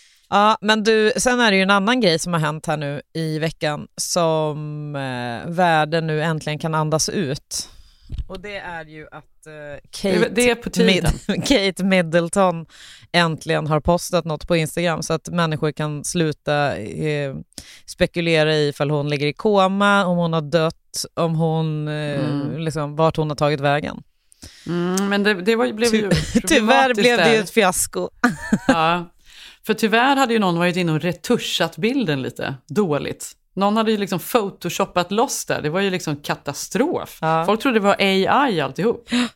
[SPEAKER 5] Ja, men du, sen är det ju en annan grej som har hänt här nu i veckan som eh, världen nu äntligen kan andas ut. Och det är ju att eh, Kate,
[SPEAKER 4] det är på tiden.
[SPEAKER 5] Mid- Kate Middleton äntligen har postat något på Instagram så att människor kan sluta eh, spekulera i ifall hon ligger i koma, om hon har dött, om hon eh, mm. liksom, vart hon har tagit vägen.
[SPEAKER 4] Mm, men det, det var, blev ju
[SPEAKER 5] Ty- Tyvärr blev det ju ett fiasko.
[SPEAKER 4] Ja, för tyvärr hade ju någon varit inne och retuschat bilden lite dåligt. Någon hade ju liksom photoshoppat loss där. Det var ju liksom katastrof. Ja. Folk trodde det var A I alltihop.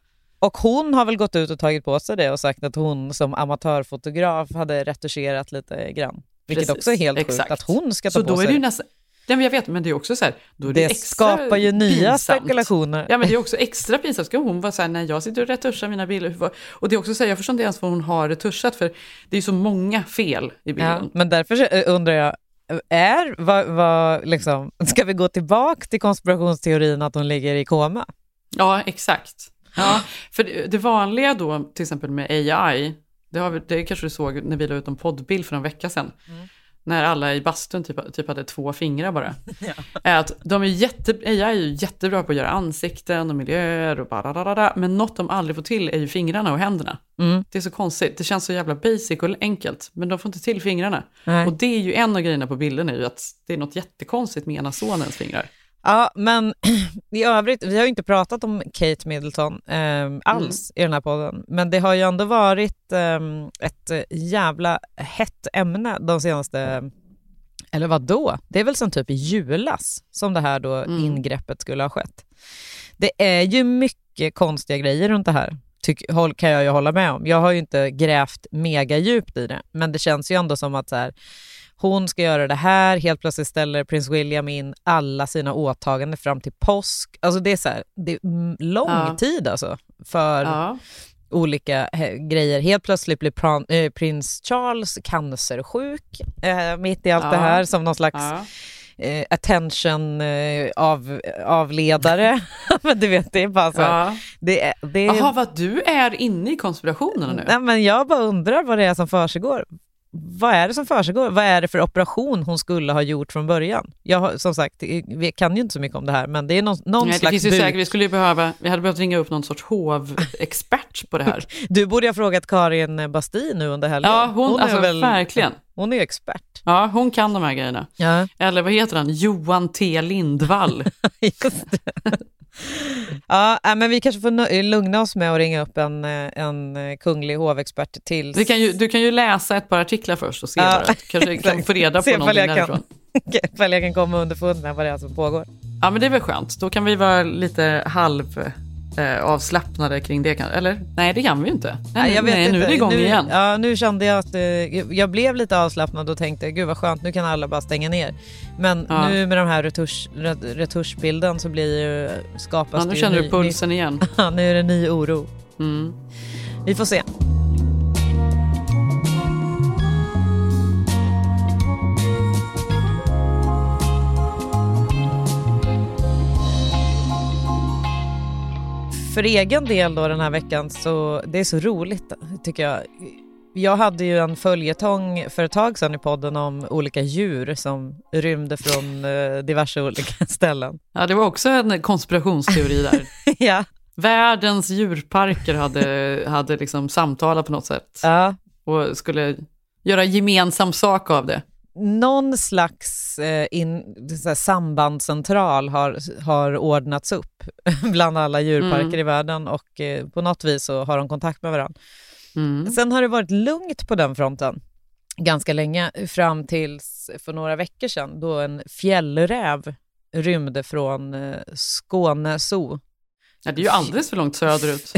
[SPEAKER 5] Och hon har väl gått ut och tagit på sig det och sagt att hon som amatörfotograf hade retuscherat lite grann. Vilket
[SPEAKER 4] Precis,
[SPEAKER 5] också är helt
[SPEAKER 4] exakt.
[SPEAKER 5] sjukt att hon ska ta
[SPEAKER 4] så
[SPEAKER 5] på
[SPEAKER 4] då
[SPEAKER 5] sig
[SPEAKER 4] är det. Ju
[SPEAKER 5] det.
[SPEAKER 4] nästan, ja, men jag vet, men det är också så här, då är det,
[SPEAKER 5] Det
[SPEAKER 4] extra
[SPEAKER 5] skapar ju nya
[SPEAKER 4] pinsamt.
[SPEAKER 5] spekulationer.
[SPEAKER 4] Ja, men det är också extra pinsamt. Ska hon vara så här, när jag sitter och retuschar mina bilder. Och det är också så här, jag förstår inte ens vad hon har retuschat, för det är så många fel i bilden.
[SPEAKER 5] Ja, men därför undrar jag, är, vad, vad, liksom, ska vi gå tillbaka till konspirationsteorin att hon ligger i koma?
[SPEAKER 4] Ja, exakt. Ja, för det, det vanliga då, till exempel med A I, det, har vi, det kanske du såg när vi la ut en poddbild för en vecka sedan. Mm. När alla i bastun typ, typ hade två fingrar bara. Ja. Är att de är jätte, A I är ju jättebra på att göra ansikten och miljöer och bara, men något de aldrig får till är ju fingrarna och händerna. Mm. Det är så konstigt. Det känns så jävla basic och enkelt, men de får inte till fingrarna. Nej. Och det är ju en av grejerna på bilden, är ju att det är något jättekonstigt med ena sonens fingrar.
[SPEAKER 5] Ja, men i övrigt, vi har ju inte pratat om Kate Middleton eh, alls mm. i den här podden. Men det har ju ändå varit eh, ett jävla hett ämne de senaste, eller vad då? Det är väl som typ i julas som det här då mm. ingreppet skulle ha skett. Det är ju mycket konstiga grejer runt det här, tyck, kan jag ju hålla med om. Jag har ju inte grävt mega djupt i det, men det känns ju ändå som att så här, hon ska göra det här, helt plötsligt ställer prins William in alla sina åtaganden fram till påsk. Alltså det är så här, det är lång ja. tid alltså för ja. olika he- grejer. Helt plötsligt blir pran- äh, prins Charles cancersjuk äh, mitt i allt ja. det här som någon slags ja. äh, attention äh, av, avledare. Men du vet, det är bara så här,
[SPEAKER 4] ja.
[SPEAKER 5] det är, det är...
[SPEAKER 4] Jaha, vad du är inne i konspirationerna nu.
[SPEAKER 5] Nej, men jag bara undrar vad det är som försiggår. Vad är det som försiggår? Vad är det för operation hon skulle ha gjort från början? Jag har, som sagt, vi kan ju inte så mycket om det här, men det är någon, någon
[SPEAKER 4] Nej,
[SPEAKER 5] slags...
[SPEAKER 4] Det finns ju
[SPEAKER 5] buk.
[SPEAKER 4] säkert, vi skulle ju behöva, vi hade behövt ringa upp någon sorts hovexpert på det här.
[SPEAKER 5] Du borde ha frågat Karin Bastin nu under helgen.
[SPEAKER 4] Ja, hon, hon alltså är väl, verkligen.
[SPEAKER 5] Hon är expert.
[SPEAKER 4] Ja, hon kan de här grejerna. Ja. Eller vad heter han? Johan T. Lindvall.
[SPEAKER 5] Just det. Ja, men vi kanske får lugna oss med att ringa upp en, en kunglig hovexpert till.
[SPEAKER 4] Du kan ju, du kan ju läsa ett par artiklar först och se ja, vad kanske kan få reda på se någonting därifrån.
[SPEAKER 5] Ifall jag kan komma underfund med vad det är som pågår.
[SPEAKER 4] Ja, men det är väl skönt. Då kan vi vara lite halv eh, avslappnade kring det. Eller? Nej, det kan vi ju inte. Nej, nej, jag vet nej, inte. Nu är det igång
[SPEAKER 5] nu,
[SPEAKER 4] igen.
[SPEAKER 5] Ja, nu kände jag att eh, jag blev lite avslappnad och tänkte, gud vad skönt, nu kan alla bara stänga ner. Men ja. nu med de här retusch, retuschbilden så blir ju skapas
[SPEAKER 4] ja, nu
[SPEAKER 5] det
[SPEAKER 4] känner
[SPEAKER 5] ny,
[SPEAKER 4] du pulsen
[SPEAKER 5] ny,
[SPEAKER 4] igen.
[SPEAKER 5] Ja, nu är det ny oro.
[SPEAKER 4] Mm.
[SPEAKER 5] Vi får se. För egen del då den här veckan, så det är så roligt tycker jag. Jag hade ju en följetong för ett tag sedan i podden om olika djur som rymde från eh, diverse olika ställen.
[SPEAKER 4] Ja, det var också en konspirationsteori där.
[SPEAKER 5] Ja.
[SPEAKER 4] Världens djurparker hade, hade liksom samtalat på något sätt.
[SPEAKER 5] Ja.
[SPEAKER 4] Och skulle göra gemensam sak av det.
[SPEAKER 5] Någon slags eh, in, så här, sambandscentral har, har ordnats upp bland alla djurparker mm. i världen, och eh, på något vis så har de kontakt med varandra. Mm. Sen har det varit lugnt på den fronten ganska länge, fram tills för några veckor sedan då en fjällräv rymde från eh, Skåne Zoo.
[SPEAKER 4] Ja, det är ju alldeles för långt söderut.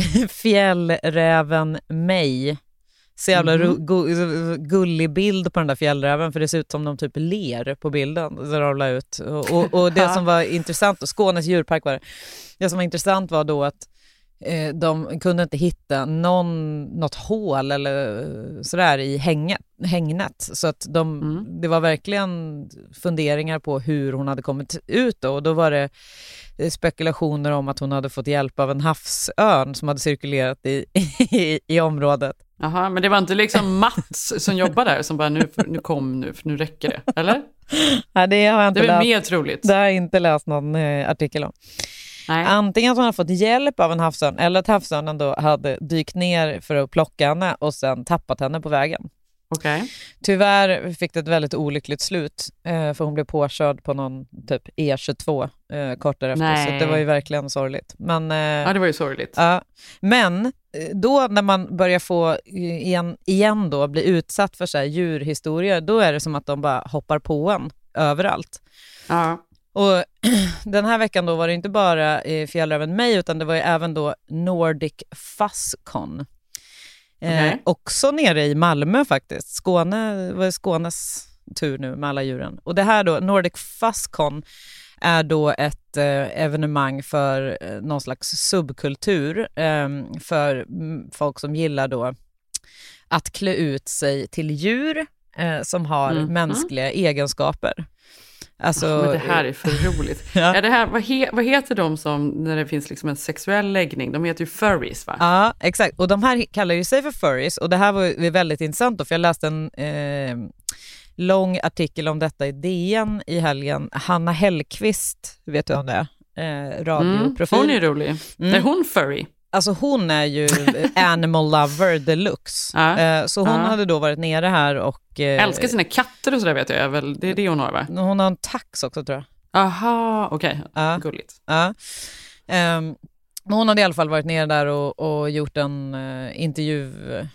[SPEAKER 5] Fjällräven May. Så jävla mm. gu- gullig bild på den där fjällräven, för det ser ut som de typ ler på bilden så de la ut. Och, och, och det som var intressant, och Skånes djurpark var det, det som var intressant var då att eh, de kunde inte hitta någon, något hål eller sådär i hänget, hängnet. Så att de, mm. det var verkligen funderingar på hur hon hade kommit ut då. Och då var det spekulationer om att hon hade fått hjälp av en havsörn som hade cirkulerat i, i, i området.
[SPEAKER 4] Jaha, men det var inte liksom Mats som jobbar där som bara nu, nu kom nu, för nu räcker det, eller?
[SPEAKER 5] Nej, det har jag inte
[SPEAKER 4] läst. Det är
[SPEAKER 5] läst.
[SPEAKER 4] mer troligt.
[SPEAKER 5] Det har jag inte läst någon eh, artikel om.
[SPEAKER 4] Nej.
[SPEAKER 5] Antingen att hon har fått hjälp av en havsörn, eller att havsörnen då hade dykt ner för att plocka henne och sen tappat henne på vägen.
[SPEAKER 4] Okay.
[SPEAKER 5] Tyvärr fick det ett väldigt olyckligt slut, eh, för hon blev påkörd på någon typ E tjugotvå eh, kort därefter. Nej. Så det var ju verkligen sorgligt. Men, eh,
[SPEAKER 4] ja, det var ju sorgligt.
[SPEAKER 5] Ja, men då när man börjar få igen, igen då bli utsatt för så här djurhistorier, då är det som att de bara hoppar på en överallt.
[SPEAKER 4] Ja.
[SPEAKER 5] Och den här veckan då var det inte bara eh, Fjällräven mig, utan det var ju även då Nordic Fuzzcon. Eh,
[SPEAKER 4] okay.
[SPEAKER 5] Också nere i Malmö faktiskt. Skåne var Skånes tur nu med alla djuren. Och det här då, Nordic Fuzzcon, är då ett eh, evenemang för eh, någon slags subkultur eh, för m- folk som gillar då att klä ut sig till djur eh, som har
[SPEAKER 4] mm.
[SPEAKER 5] mänskliga mm. egenskaper. Alltså,
[SPEAKER 4] oh, men det här är för roligt.
[SPEAKER 5] ja.
[SPEAKER 4] Är det här, vad, he, vad heter de som, när det finns liksom en sexuell läggning? De heter ju furries, va?
[SPEAKER 5] Ja, exakt. Och de här kallar ju sig för furries. Och det här var väldigt intressant då, för jag läste en eh, lång artikel om detta i D N i helgen. Hanna Hellqvist, vet du om det är? Eh, radioprofil.
[SPEAKER 4] Mm, hon är rolig. Mm. Är hon furry?
[SPEAKER 5] Alltså hon är ju animal lover deluxe.
[SPEAKER 4] Ja.
[SPEAKER 5] Eh, så hon
[SPEAKER 4] ja.
[SPEAKER 5] hade då varit nere här och... Eh,
[SPEAKER 4] älskar sina katter och sådär, vet jag väl. Det är det hon har, va?
[SPEAKER 5] Hon har en tax också, tror jag.
[SPEAKER 4] Aha, okej. Okay.
[SPEAKER 5] Ja.
[SPEAKER 4] Gulligt.
[SPEAKER 5] Ja. Um, hon hade i alla fall varit nere där och, och gjort en uh, intervju,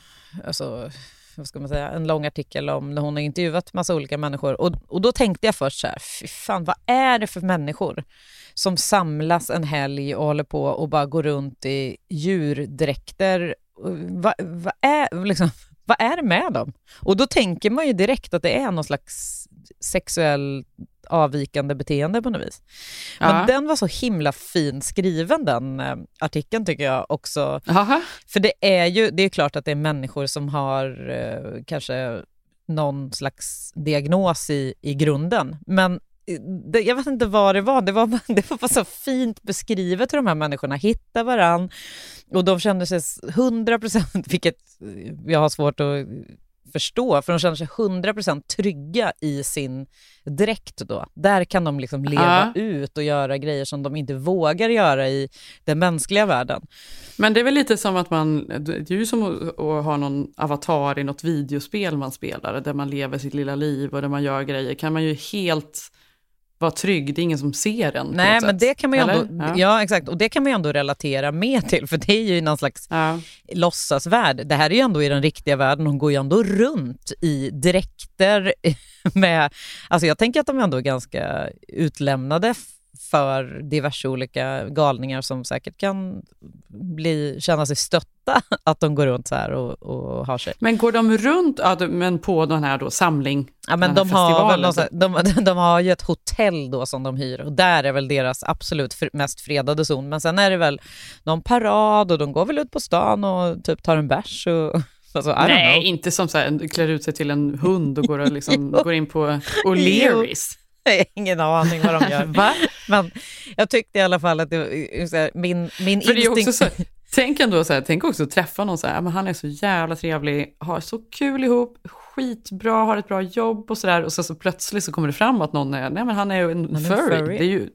[SPEAKER 5] alltså vad ska man säga, en lång artikel om när hon har intervjuat massa olika människor. Och, och då tänkte jag först så här, fy fan, vad är det för människor som samlas en helg och håller på och bara går runt i djurdräkter? Vad, vad, är, liksom, vad är det med dem? Och då tänker man ju direkt att det är någon slags sexuell avvikande beteende på något vis. Men
[SPEAKER 4] ja.
[SPEAKER 5] den var så himla fin skriven, den eh, artikeln, tycker jag också.
[SPEAKER 4] Aha.
[SPEAKER 5] För det är ju, det är klart att det är människor som har eh, kanske någon slags diagnos i, i grunden. Men det, jag vet inte vad det var. Det var, det var bara så fint beskrivet hur de här människorna hittar varann. Och de kände sig hundra procent, vilket jag har svårt att förstå, för de känner sig hundra procent trygga i sin dräkt då. Där kan de liksom leva
[SPEAKER 4] ja.
[SPEAKER 5] ut och göra grejer som de inte vågar göra i den mänskliga världen.
[SPEAKER 4] Men det är väl lite som att man, det är ju som att, att ha någon avatar i något videospel man spelar, där man lever sitt lilla liv och där man gör grejer. Kan man ju helt vara trygg, det är ingen som ser den.
[SPEAKER 5] Nej, men det kan man ju ändå,
[SPEAKER 4] ja.
[SPEAKER 5] ja exakt, och det kan man ju ändå relatera med till, för det är ju någon slags
[SPEAKER 4] ja.
[SPEAKER 5] låtsasvärld. Det här är ju ändå i den riktiga världen, hon går ju ändå runt i dräkter med, alltså jag tänker att de är ändå ganska utlämnade för diverse olika galningar som säkert kan bli, känna sig stötta att de går runt så här och, och har sig.
[SPEAKER 4] Men går de runt, ja, men på den här då samling?
[SPEAKER 5] Ja, men de har, väl något, de, de har ju ett hotell då som de hyr, och där är väl deras absolut mest fredade zon. Men sen är det väl någon parad och de går väl ut på stan och typ tar en bärs och... Alltså,
[SPEAKER 4] nej, inte som så här, klär ut sig till en hund och går, och liksom, går in på O'Learys.
[SPEAKER 5] Jag har ingen aning vad de gör.
[SPEAKER 4] Va?
[SPEAKER 5] Men jag tyckte i alla fall att det, så här, min, min
[SPEAKER 4] För
[SPEAKER 5] instinkt...
[SPEAKER 4] det är också så, tänk ändå så här, tänk också att träffa någon så här, men han är så jävla trevlig, har så kul ihop, skitbra, har ett bra jobb och sådär, och så, så plötsligt så kommer det fram att någon är, nej men han är ju en furry. furry. Det är ju,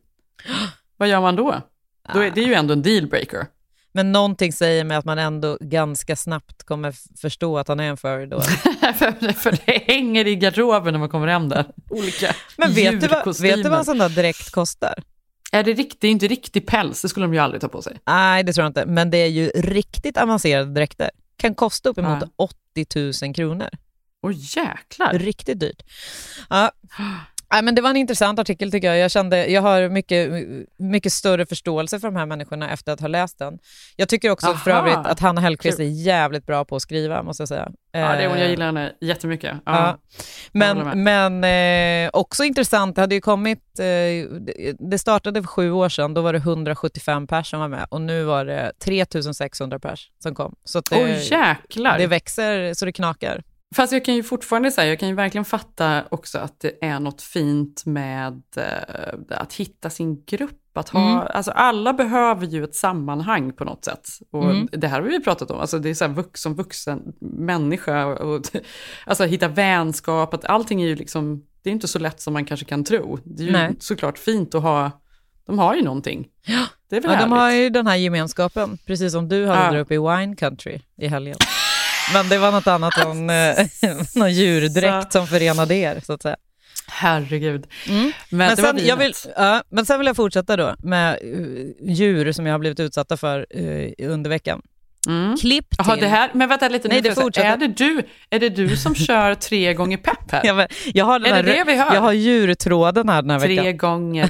[SPEAKER 4] vad gör man då? då är, det är ju ändå en dealbreaker. Men
[SPEAKER 5] någonting säger mig att man ändå ganska snabbt kommer förstå att han är en furry då.
[SPEAKER 4] för, för det hänger i garderoben när man kommer hem där. Olika
[SPEAKER 5] Men vet du, vad, vet du vad en sån där dräkt kostar?
[SPEAKER 4] Är det, rikt, det är inte riktig päls, det skulle de ju aldrig ta på sig.
[SPEAKER 5] Nej, det tror jag inte. Men det är ju riktigt avancerade dräkter. Kan kosta upp emot ja. åttio tusen kronor.
[SPEAKER 4] Åh jäklar.
[SPEAKER 5] Riktigt dyrt. Ja. Nej, men det var en intressant artikel tycker jag. Jag kände, jag har mycket, mycket större förståelse för de här människorna efter att ha läst den. Jag tycker också Aha. för övrigt att Hanna Hellqvist är jävligt bra på att skriva, måste jag säga.
[SPEAKER 4] Ja, det är hon, jag gillar henne jättemycket. Ja.
[SPEAKER 5] Ja. Men, men eh, också intressant, det hade ju kommit, eh, det startade för sju år sedan, då var det hundrasjuttiofem pers som var med, och nu var det tre tusen sexhundra pers som kom. Så att det,
[SPEAKER 4] oh, jäklar.
[SPEAKER 5] det växer så det knakar.
[SPEAKER 4] Fast jag kan ju fortfarande säga, jag kan ju verkligen fatta också att det är något fint med äh, att hitta sin grupp. Att ha, mm. alltså alla behöver ju ett sammanhang på något sätt. Och mm. det här har vi pratat om. Alltså det är så här vuxen, vuxen människa. Och, och, alltså hitta vänskap. Att allting är ju liksom, det är inte så lätt som man kanske kan tro. Det är ju Nej. såklart fint att ha, de har ju någonting.
[SPEAKER 5] Ja,
[SPEAKER 4] det är väl
[SPEAKER 5] ja
[SPEAKER 4] härligt.
[SPEAKER 5] De har ju den här gemenskapen. Precis som du hade ja. där uppe i Wine Country i helgen. Men det var något annat än någon djurdräkt som förenade er, så att säga.
[SPEAKER 4] Herregud.
[SPEAKER 5] Mm. Men, men, sen, jag vill, ja, men sen vill jag fortsätta då med uh, djur som jag har blivit utsatta för uh, under veckan.
[SPEAKER 4] Mm.
[SPEAKER 5] Klipp till.
[SPEAKER 4] Aha, det här, men vänta lite nu.
[SPEAKER 5] Nej, det fortsätter.
[SPEAKER 4] Är det du, är det du som kör tre gånger pepp här?
[SPEAKER 5] Ja, men, jag har den
[SPEAKER 4] är
[SPEAKER 5] här,
[SPEAKER 4] det det vi hör?
[SPEAKER 5] Jag har djurtråden här den här
[SPEAKER 4] tre
[SPEAKER 5] veckan.
[SPEAKER 4] Tre gånger pepp.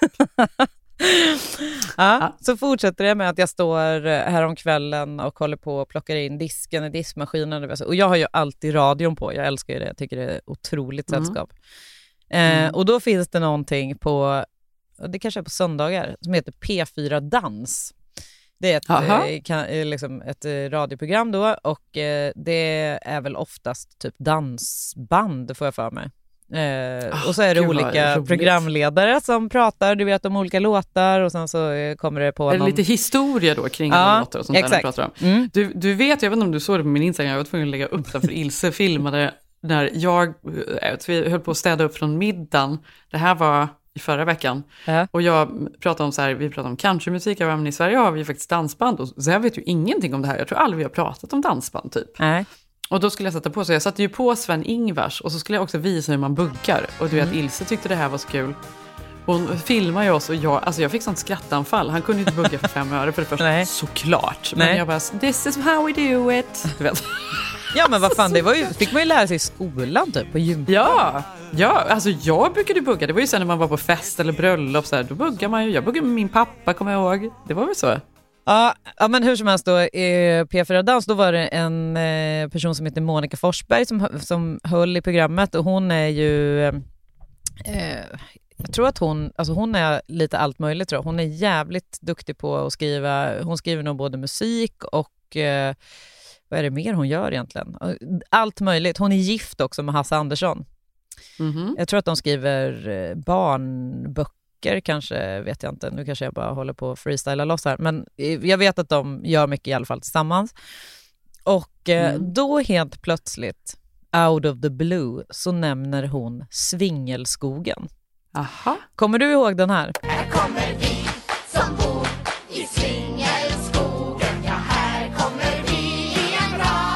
[SPEAKER 5] ja, ja. Så fortsätter det med att jag står här om kvällen och håller på och plockar in disken i diskmaskinen. Och jag har ju alltid radion på. Jag älskar ju det. Jag tycker det är otroligt mm. sällskap. Eh, mm. Och då finns det någonting på, det kanske är på söndagar, som heter P fyra Dans. Det är ett, eh, kan, liksom ett radioprogram då, och eh, det är väl oftast typ dansband, får jag för mig. Eh, oh, och så är det olika programledare som pratar, du vet, om olika låtar, och sen så eh, kommer det på
[SPEAKER 4] är det
[SPEAKER 5] någon...
[SPEAKER 4] lite historia då kring alla låtar och sånt
[SPEAKER 5] exakt.
[SPEAKER 4] där de pratar om. Mm. Du, du vet, jag vet inte om du såg det på min Instagram, jag var tvungen att lägga upp det för Ilse filmade när jag, jag höll på att städa upp från middagen. Det här var i förra veckan. Äh. Och jag pratade om så här, vi pratade om countrymusik, men i Sverige har vi ju faktiskt dansband, och så jag vet ju ingenting om det här. Jag tror aldrig vi har pratat om dansband typ. Äh. Och då skulle jag sätta på, så jag satte ju på Sven-Ingvars, och så skulle jag också visa hur man buggar. Och du vet, mm. Ilse tyckte det här var så kul. Hon filmade ju oss, och jag, alltså jag fick sånt skrattanfall. Han kunde inte bugga för fem öre för det första. Nej. Såklart. Men Nej. jag bara, this is how we do it. Du vet.
[SPEAKER 5] Ja, men vad fan, det var ju, fick man ju lära sig i skolan typ, på gympan.
[SPEAKER 4] Ja, ja, alltså jag brukade bugga. Det var ju sen när man var på fest eller bröllop så här, då buggar man ju. Jag buggade med min pappa, kommer jag ihåg. Det var väl så.
[SPEAKER 5] Ja, ja, men hur som helst då, i P fyra Dans, då var det en eh, person som heter Monica Forsberg som, som höll i programmet, och hon är ju eh, jag tror att hon, alltså hon är lite allt möjligt, tror jag. Hon är jävligt duktig på att skriva, hon skriver nog både musik och eh, vad är det mer hon gör egentligen? Allt möjligt. Hon är gift också med Hasse Andersson. Mm-hmm. Jag tror att de skriver barnböcker, kanske, vet jag inte. Nu kanske jag bara håller på att freestyla loss här. Men jag vet att de gör mycket i alla fall tillsammans. Och mm. då helt plötsligt, out of the blue, så nämner hon Svingelskogen.
[SPEAKER 4] Aha.
[SPEAKER 5] Kommer du ihåg den här?
[SPEAKER 11] Här kommer vi som bor i Svingelskogen. Ja, här kommer vi i en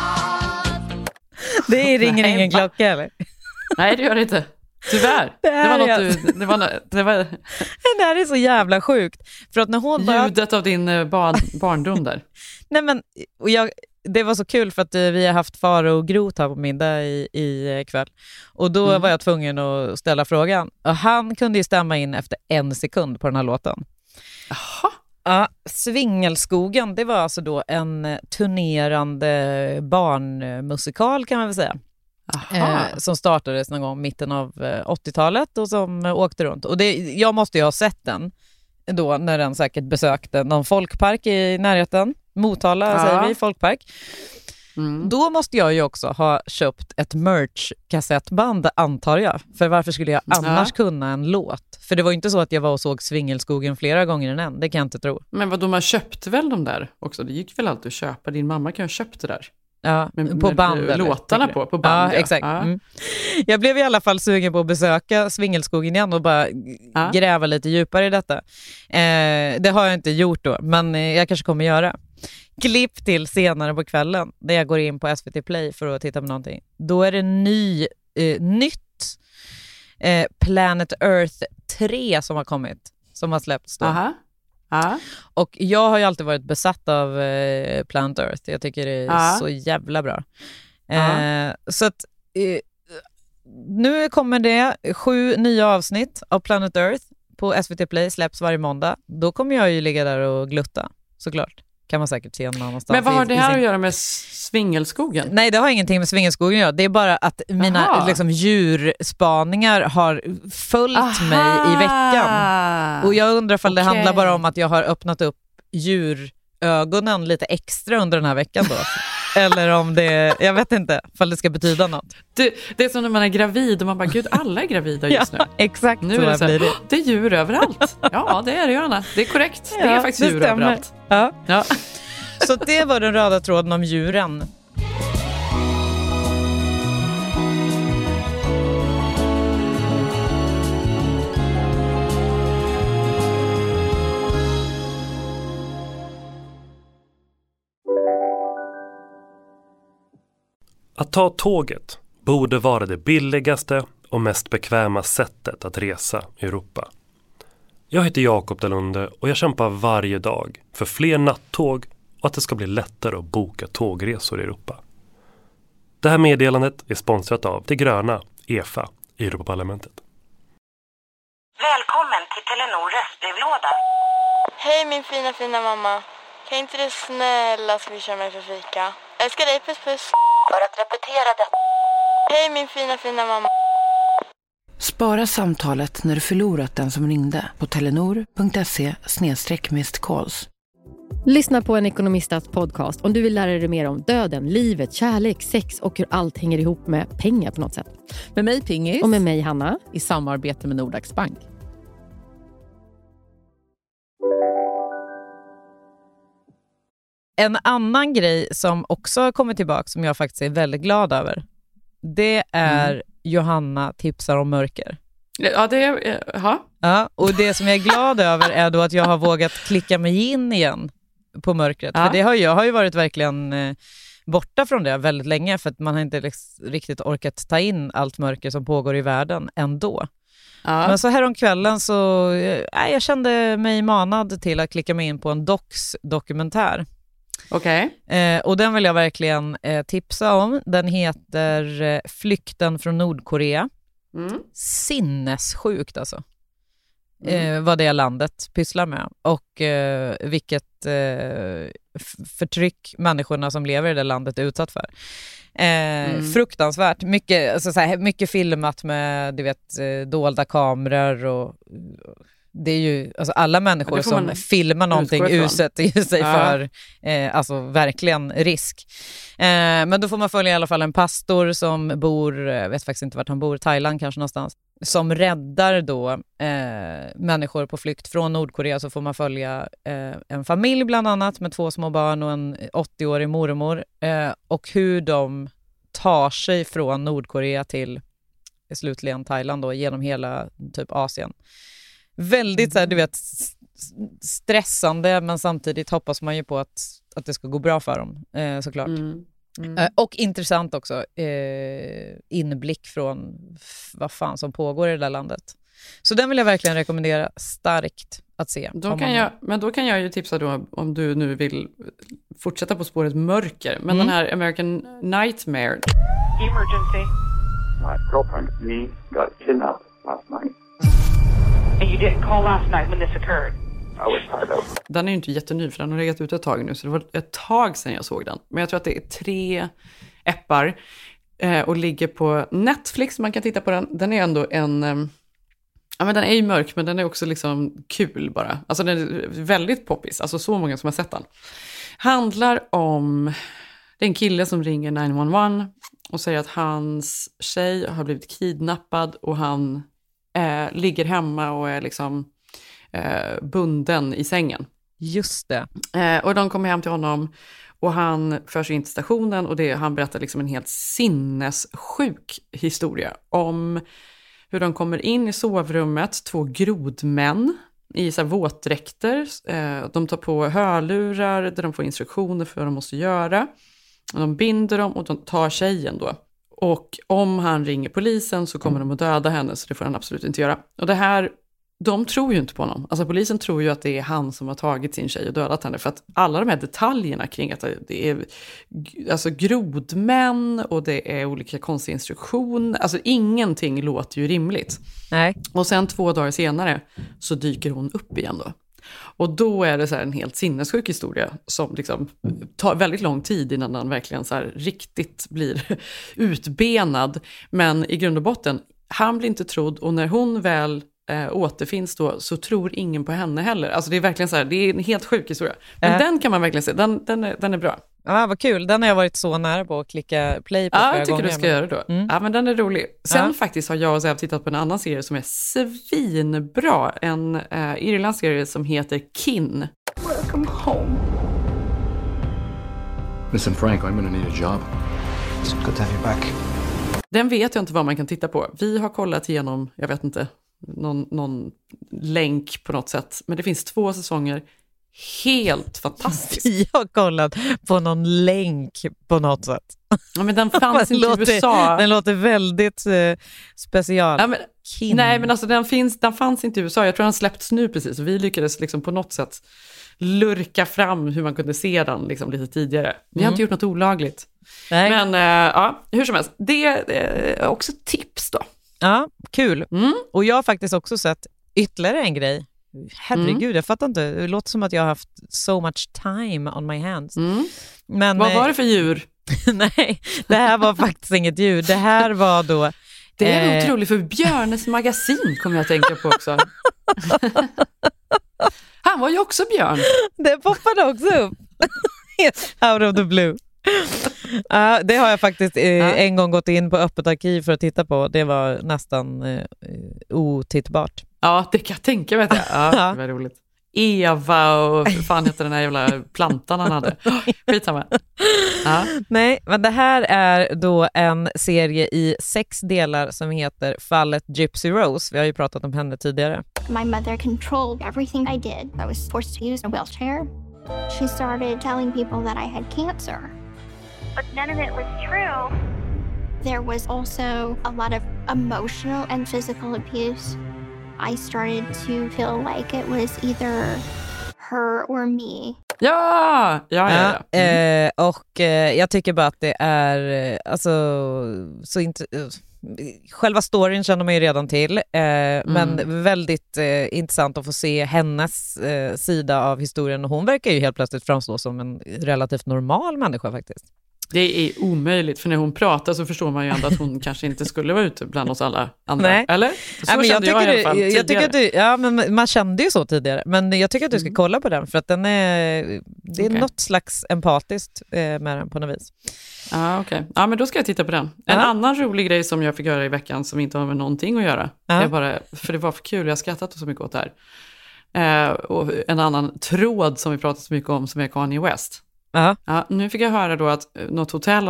[SPEAKER 11] rad.
[SPEAKER 5] Det ringer Nej, ingen va? klocka, eller?
[SPEAKER 4] Nej, det gör det inte. Tyvärr. Det, det var något jag... du... Det, var, det, var...
[SPEAKER 5] det här är så jävla sjukt. För att när hon bara...
[SPEAKER 4] Ljudet av din barn, barndom där.
[SPEAKER 5] Nej, men... Och jag... Det var så kul för att vi har haft Faro och Groth här på middag i, i kväll. Och då mm. var jag tvungen att ställa frågan. Och han kunde ju stämma in efter en sekund på den här låten.
[SPEAKER 4] Jaha.
[SPEAKER 5] Ja, Svingelskogen, det var alltså då en turnerande barnmusikal, kan man väl säga. Eh, som startades någon gång mitten av eh, åttiotalet och som eh, åkte runt. Och det, jag måste ju ha sett den då när den säkert besökte någon folkpark i närheten. Motala, ja. säger vi, folkpark. Mm. Då måste jag ju också ha köpt ett merch-kassettband, antar jag. För varför skulle jag annars ja. kunna en låt? För det var ju inte så att jag var och såg Svingelskogen flera gånger än en. Det kan jag inte tro.
[SPEAKER 4] Men vad då, man köpte väl de där också? Det gick väl alltid att köpa? Din mamma kan ju ha köpt det där.
[SPEAKER 5] Ja,
[SPEAKER 4] med,
[SPEAKER 5] på
[SPEAKER 4] med
[SPEAKER 5] band.
[SPEAKER 4] Låtarna på, på band.
[SPEAKER 5] Ja, ja. exakt. Ja. Mm. Jag blev i alla fall sugen på att besöka Svingelskogen igen och bara ja. gräva lite djupare i detta. Eh, det har jag inte gjort då, men jag kanske kommer göra. Klipp till senare på kvällen där jag går in på S V T Play för att titta på någonting. Då är det ny, eh, nytt eh, Planet Earth tre som har kommit, som har släppts då.
[SPEAKER 4] Aha. Ah.
[SPEAKER 5] Och jag har ju alltid varit besatt av eh, Planet Earth. Jag tycker det är ah. så jävla bra. Eh, så att eh, nu kommer det sju nya avsnitt av Planet Earth på S V T Play, släpps varje måndag. Då kommer jag ju ligga där och glutta, såklart. Kan man säkert se någon annanstans.
[SPEAKER 4] Men vad har det här
[SPEAKER 5] sin...
[SPEAKER 4] att göra med Svingelskogen?
[SPEAKER 5] Nej, det har ingenting med Svingelskogen att göra. Det är bara att mina liksom, djurspaningar har följt Aha. mig i veckan. Och jag undrar ifall okay. det handlar bara om att jag har öppnat upp djurögonen lite extra under den här veckan då. Eller om det, jag vet inte, ifall det ska betyda något.
[SPEAKER 4] Det, det är som när man är gravid och man bara, gud, alla är gravida just nu.
[SPEAKER 5] Ja, exakt.
[SPEAKER 4] Nu är det så här, det. det är djur överallt. Ja, det är det, Johanna. Det är korrekt. Ja, det är faktiskt det djur stämmer. överallt.
[SPEAKER 5] Ja. Ja. Så det var den röda tråden om djuren.
[SPEAKER 12] Att ta tåget borde vara det billigaste och mest bekväma sättet att resa i Europa. Jag heter Jakob Dalunde och jag kämpar varje dag för fler nattåg och att det ska bli lättare att boka tågresor i Europa. Det här meddelandet är sponsrat av det gröna E F A i Europaparlamentet.
[SPEAKER 13] Välkommen till Telenor röstbrevlåda.
[SPEAKER 14] Hej min fina fina mamma. Kan inte du snälla swisha mig för fika? Älskar dig, puss puss.
[SPEAKER 13] För att repetera detta.
[SPEAKER 14] Hej min fina fina mamma.
[SPEAKER 15] Spara samtalet när du förlorat den som ringde på telenor.se snedstreck missed calls.
[SPEAKER 16] Lyssna på en ekonomistats podcast om du vill lära dig mer om döden, livet, kärlek, sex och hur allt hänger ihop med pengar på något sätt.
[SPEAKER 17] Med mig Pingis.
[SPEAKER 16] Och med mig Hanna.
[SPEAKER 17] I samarbete med Nordax Bank.
[SPEAKER 5] En annan grej som också har kommit tillbaka som jag faktiskt är väldigt glad över. Det är mm. Johanna tipsar om mörker.
[SPEAKER 4] Ja, det är... Ja.
[SPEAKER 5] Ja, och det som jag är glad över är då att jag har vågat klicka mig in igen på mörkret. Ja. För det har, jag har ju varit verkligen eh, borta från det väldigt länge för att man har inte liksom riktigt orkat ta in allt mörker som pågår i världen ändå. Ja. Men så här om kvällen så eh, jag kände mig manad till att klicka mig in på en docs-dokumentär.
[SPEAKER 4] Okej.
[SPEAKER 5] Okay. Eh, och den vill jag verkligen eh, tipsa om. Den heter eh, Flykten från Nordkorea. Mm. Sinnessjukt alltså. Mm. Eh, vad det landet pysslar med. Och eh, vilket eh, förtryck människorna som lever i det landet är utsatt för. Eh, mm. Fruktansvärt. Mycket, alltså, så här, mycket filmat med du vet, eh, dolda kameror och... Det är ju alltså alla människor som filmar någonting utsätter sig ja. för eh, alltså verkligen risk. Eh, men då får man följa i alla fall en pastor som bor, jag vet faktiskt inte vart han bor, Thailand kanske någonstans, som räddar då eh, människor på flykt från Nordkorea. Så får man följa eh, en familj bland annat med två små barn och en åttioårig mormor eh, och hur de tar sig från Nordkorea till slutligen Thailand då, genom hela typ Asien. Väldigt så här, du vet, stressande, men samtidigt hoppas man ju på att, att det ska gå bra för dem, eh, såklart. Mm. Mm. Eh, och intressant också, eh, inblick från f- vad fan som pågår i det där landet. Så den vill jag verkligen rekommendera starkt att se.
[SPEAKER 4] Då kan jag, men då kan jag ju tipsa då, om du nu vill fortsätta på spåret mörker. Men mm. den här American Nightmare.
[SPEAKER 18] Emergency. My girlfriend and me got kidnapped last night. And you didn't call last night when this occurred. I was tired of.
[SPEAKER 4] Den är ju inte jätteny för den har legat ute ett tag nu. Så det var ett tag sedan jag såg den. Men jag tror att det är tre appar. Eh, och ligger på Netflix. Man kan titta på den. Den är ändå en... Eh, ja men den är ju mörk men den är också liksom kul bara. Alltså den är väldigt poppis. Alltså så många som har sett den. Handlar om... Det är en kille som ringer nio ett ett. Och säger att hans tjej har blivit kidnappad. Och han... Eh, ligger hemma och är liksom eh, bunden i sängen.
[SPEAKER 5] Just det.
[SPEAKER 4] Eh, och de kommer hem till honom och han förs in till stationen och det, han berättar liksom en helt sinnessjuk historia om hur de kommer in i sovrummet, två grodmän i så här våtdräkter. Eh, de tar på hörlurar där de får instruktioner för vad de måste göra. Och de binder dem och de tar tjejen då. Och om han ringer polisen så kommer de att döda henne, så det får han absolut inte göra. Och det här, de tror ju inte på honom. Alltså polisen tror ju att det är han som har tagit sin tjej och dödat henne. För att alla de här detaljerna kring att det är alltså grodmän och det är olika konstiga instruktioner. Alltså ingenting låter ju rimligt.
[SPEAKER 5] Nej.
[SPEAKER 4] Och sen två dagar senare så dyker hon upp igen då. Och då är det så här en helt sinnessjuk historia som liksom tar väldigt lång tid innan den verkligen så här riktigt blir utbenad. Men i grund och botten, han blir inte trodd och när hon väl äh, återfinns då så tror ingen på henne heller. Alltså det är verkligen så här, det är en helt sjuk historia. Men äh. den kan man verkligen se, den, den, är, den är bra.
[SPEAKER 5] Ja, vad kul. Den har jag varit så nära på att klicka play på.
[SPEAKER 4] Ja, jag tycker du ska
[SPEAKER 5] men...
[SPEAKER 4] göra det då. Mm. Ja, men den är rolig. Sen ja. faktiskt har jag och Zev tittat på en annan serie som är svinbra. En uh, irländsk serie som heter Kin.
[SPEAKER 18] Welcome home.
[SPEAKER 7] Listen, Frank, I'm gonna need a job.
[SPEAKER 8] It's good to have you back.
[SPEAKER 4] Den vet jag inte vad man kan titta på. Vi har kollat igenom, jag vet inte, någon, någon länk på något sätt. Men det finns två säsonger. Helt fantastiskt.
[SPEAKER 5] Vi har kollat på någon länk på något sätt.
[SPEAKER 4] Ja, men den fanns inte
[SPEAKER 5] låter,
[SPEAKER 4] i U S A.
[SPEAKER 5] Den låter väldigt eh, special.
[SPEAKER 4] Ja, men, nej, men alltså den, finns, den fanns inte i U S A. Jag tror den släppts nu precis. Och vi lyckades liksom på något sätt lurka fram hur man kunde se den liksom lite tidigare. Vi mm. har inte gjort något olagligt. Nej. Men äh, ja, hur som helst. Det är också tips då.
[SPEAKER 5] Ja, kul. Mm. Och jag har faktiskt också sett Ytterligare en grej. Herregud,
[SPEAKER 4] Mm.
[SPEAKER 5] jag fattar inte. Det låter som att jag har haft so much time on my hands.
[SPEAKER 4] Mm.
[SPEAKER 5] Men,
[SPEAKER 4] Vad var det för djur?
[SPEAKER 5] Nej, det här var faktiskt inget djur. Det här var då...
[SPEAKER 4] Det är
[SPEAKER 5] eh,
[SPEAKER 4] otroligt, för Björnes magasin kommer jag att tänka på också. Han var ju också björn.
[SPEAKER 5] Det poppade också upp. Out of the blue. Uh, det har jag faktiskt uh,
[SPEAKER 4] ja.
[SPEAKER 5] en gång gått in på öppet arkiv för att titta på. Det var nästan uh, otittbart.
[SPEAKER 4] Ja, det kan jag tänka mig. Ja, det var roligt. Eva och fan heter den här jävla plantan han hade. Skitsamma. Ja.
[SPEAKER 5] Nej, men det här är då en serie i sex delar som heter Fallet Gypsy Rose. Vi har ju pratat om henne tidigare.
[SPEAKER 19] My mother controlled everything I did. I was forced to use a wheelchair. She started telling people that I had cancer.
[SPEAKER 20] But none of it was true.
[SPEAKER 19] There was also a lot of emotional and physical abuse. I started to feel like it was either her or me.
[SPEAKER 4] Ja, ja, ja. ja.
[SPEAKER 5] Mm. Eh, och eh, jag tycker bara att det är eh, alltså så inte uh, själva storyn känner man ju redan till, eh, mm. men väldigt eh, intressant att få se hennes eh, sida av historien, och hon verkar ju helt plötsligt framstå som en relativt normal människa faktiskt.
[SPEAKER 4] Det är omöjligt, för när hon pratar så förstår man ju ändå att hon kanske inte skulle vara ute bland oss alla andra.
[SPEAKER 5] Nej.
[SPEAKER 4] Eller? Så
[SPEAKER 5] ja, men jag
[SPEAKER 4] kände jag i alla fall
[SPEAKER 5] du, jag tycker att du, ja, men man kände ju så tidigare. Men jag tycker att du ska kolla på den, för att den är, det är
[SPEAKER 4] okay.
[SPEAKER 5] något slags empatiskt eh, med den på något vis.
[SPEAKER 4] Ja, okej. Okay. Ja, men då ska jag titta på den. En
[SPEAKER 5] ja.
[SPEAKER 4] annan rolig grej som jag fick göra i veckan som inte har med någonting att göra.
[SPEAKER 5] Ja.
[SPEAKER 4] Jag bara, för det var för kul, jag har skrattat så mycket åt det här. Eh, och en annan tråd som vi pratat så mycket om som är Kanye West.
[SPEAKER 5] Uh-huh.
[SPEAKER 4] Ja, nu fick jag höra då att något hotell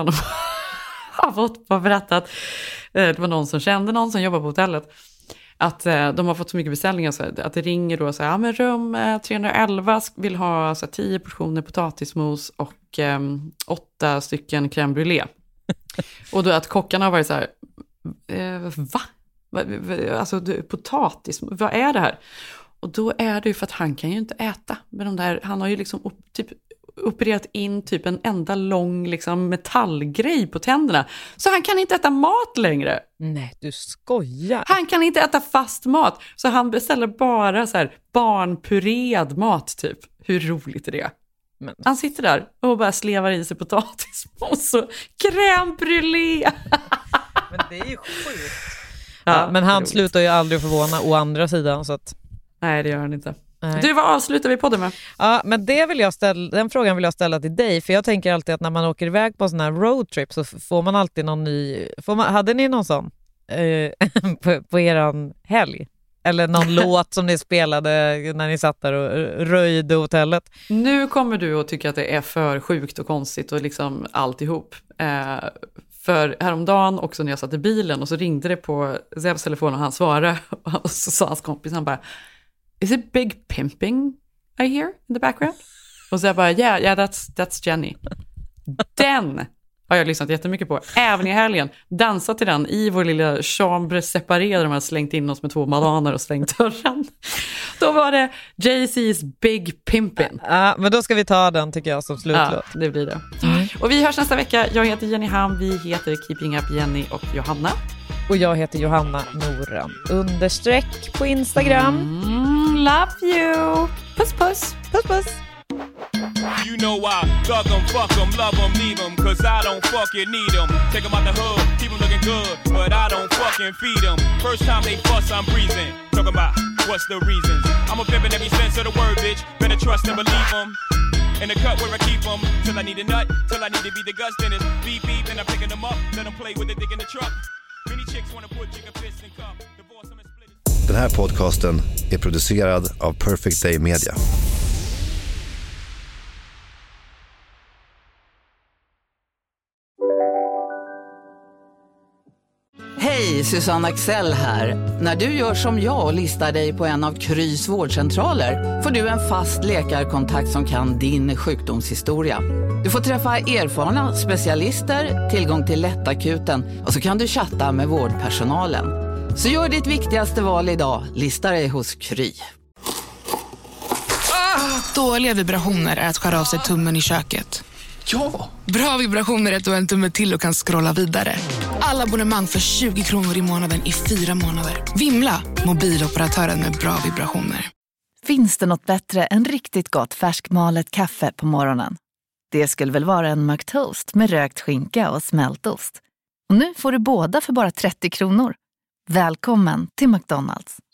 [SPEAKER 4] har fått berättat, det var någon som kände någon som jobbar på hotellet, att de har fått så mycket beställningar så att det ringer då så här, ja men rum trehundraelva vill ha så här, tio portioner potatismos och um, åtta stycken crème brûlée. Och då att kockarna har varit så här, eh, va? Alltså potatis, vad är det här? Och då är det ju för att han kan ju inte äta med de där, han har ju liksom typ opererat in typ en enda lång liksom metallgrej på tänderna. Så han kan inte äta mat längre.
[SPEAKER 5] Nej, du skojar.
[SPEAKER 4] Han kan inte äta fast mat. Så han beställer bara så här barnpurerad mat typ. Hur roligt är det? Men... Han sitter där och bara slevar i sig potatismos och crème brûlée.
[SPEAKER 5] Men det är ju sjukt. Ja, ja, men han slutar ju aldrig förvåna å andra sidan. Så att...
[SPEAKER 4] Nej, det gör han inte.
[SPEAKER 5] Nej.
[SPEAKER 4] Du, vad avslutar vi podden med?
[SPEAKER 5] Ja, men det vill jag ställa, den frågan vill jag ställa till dig. För jag tänker alltid att när man åker iväg på sån här roadtrip så får man alltid någon ny... Får man, hade ni någon sån eh, på, på eran helg? Eller någon låt som ni spelade när ni satt där och röjde hotellet?
[SPEAKER 4] Nu kommer du att tycka att det är för sjukt och konstigt och liksom alltihop. Eh, för häromdagen också när jag satt i bilen och så ringde det på Zebs telefon och han svarade. Och så sa hans kompis, han bara... Is it big pimping I hear in the background? Och så jag bara, yeah, yeah that's, that's Jenny. Den har jag lyssnat jättemycket på. Även i helgen. Dansat till den i vår lilla chambre separé där de har slängt in oss med två madaner och slängt dörren. Då var det Jay-Z's Big Pimpin'.
[SPEAKER 5] Ja, men då ska vi ta den tycker jag som slutlåt.
[SPEAKER 4] Ja, det blir det. Mm. Och vi hörs nästa vecka. Jag heter Jenny Ham, vi heter Keeping Up Jenny och Johanna.
[SPEAKER 5] Och jag heter Johanna Noren. Understreck på Instagram.
[SPEAKER 4] Mm, love you. Puss, puss.
[SPEAKER 5] Puss, puss.
[SPEAKER 21] You know I thug 'em, fuck 'em, love 'em, leave 'em, cause I don't fucking need 'em. Take 'em out the hood, keep 'em looking good, but I don't fucking feed 'em. First time they fuss, I'm breezing. Talking about what's the reasons. I'm a pimp in every sense of the word, bitch. Better trust and believe 'em. In the cut where I keep 'em, till I need a nut, till I need to be the guts, then it's beep beep, and I'm picking 'em up, let 'em play with it, dig in the truck. Many chicks wanna put chicken fists in cup. Divorce 'em and split it.
[SPEAKER 22] Den här podcasten är producerad av Perfect Day Media.
[SPEAKER 1] Hej, Susanne Axel här. När du gör som jag och listar dig på en av Krys vårdcentraler får du en fast läkarkontakt som kan din sjukdomshistoria. Du får träffa erfarna specialister, tillgång till lättakuten och så kan du chatta med vårdpersonalen. Så gör ditt viktigaste val idag, lista dig hos Kry.
[SPEAKER 23] Ah, dåliga vibrationer är att skära av sig tummen i köket.
[SPEAKER 7] Ja!
[SPEAKER 23] Bra vibrationer är att du har en tumme till och kan scrolla vidare. Alla Alla abonnemang för tjugo kronor i månaden i fyra månader. Vimla, mobiloperatören med bra vibrationer.
[SPEAKER 2] Finns det något bättre än riktigt gott färskmalet kaffe på morgonen? Det skulle väl vara en McToast med rökt skinka och smältost. Och nu får du båda för bara trettio kronor. Välkommen till McDonald's.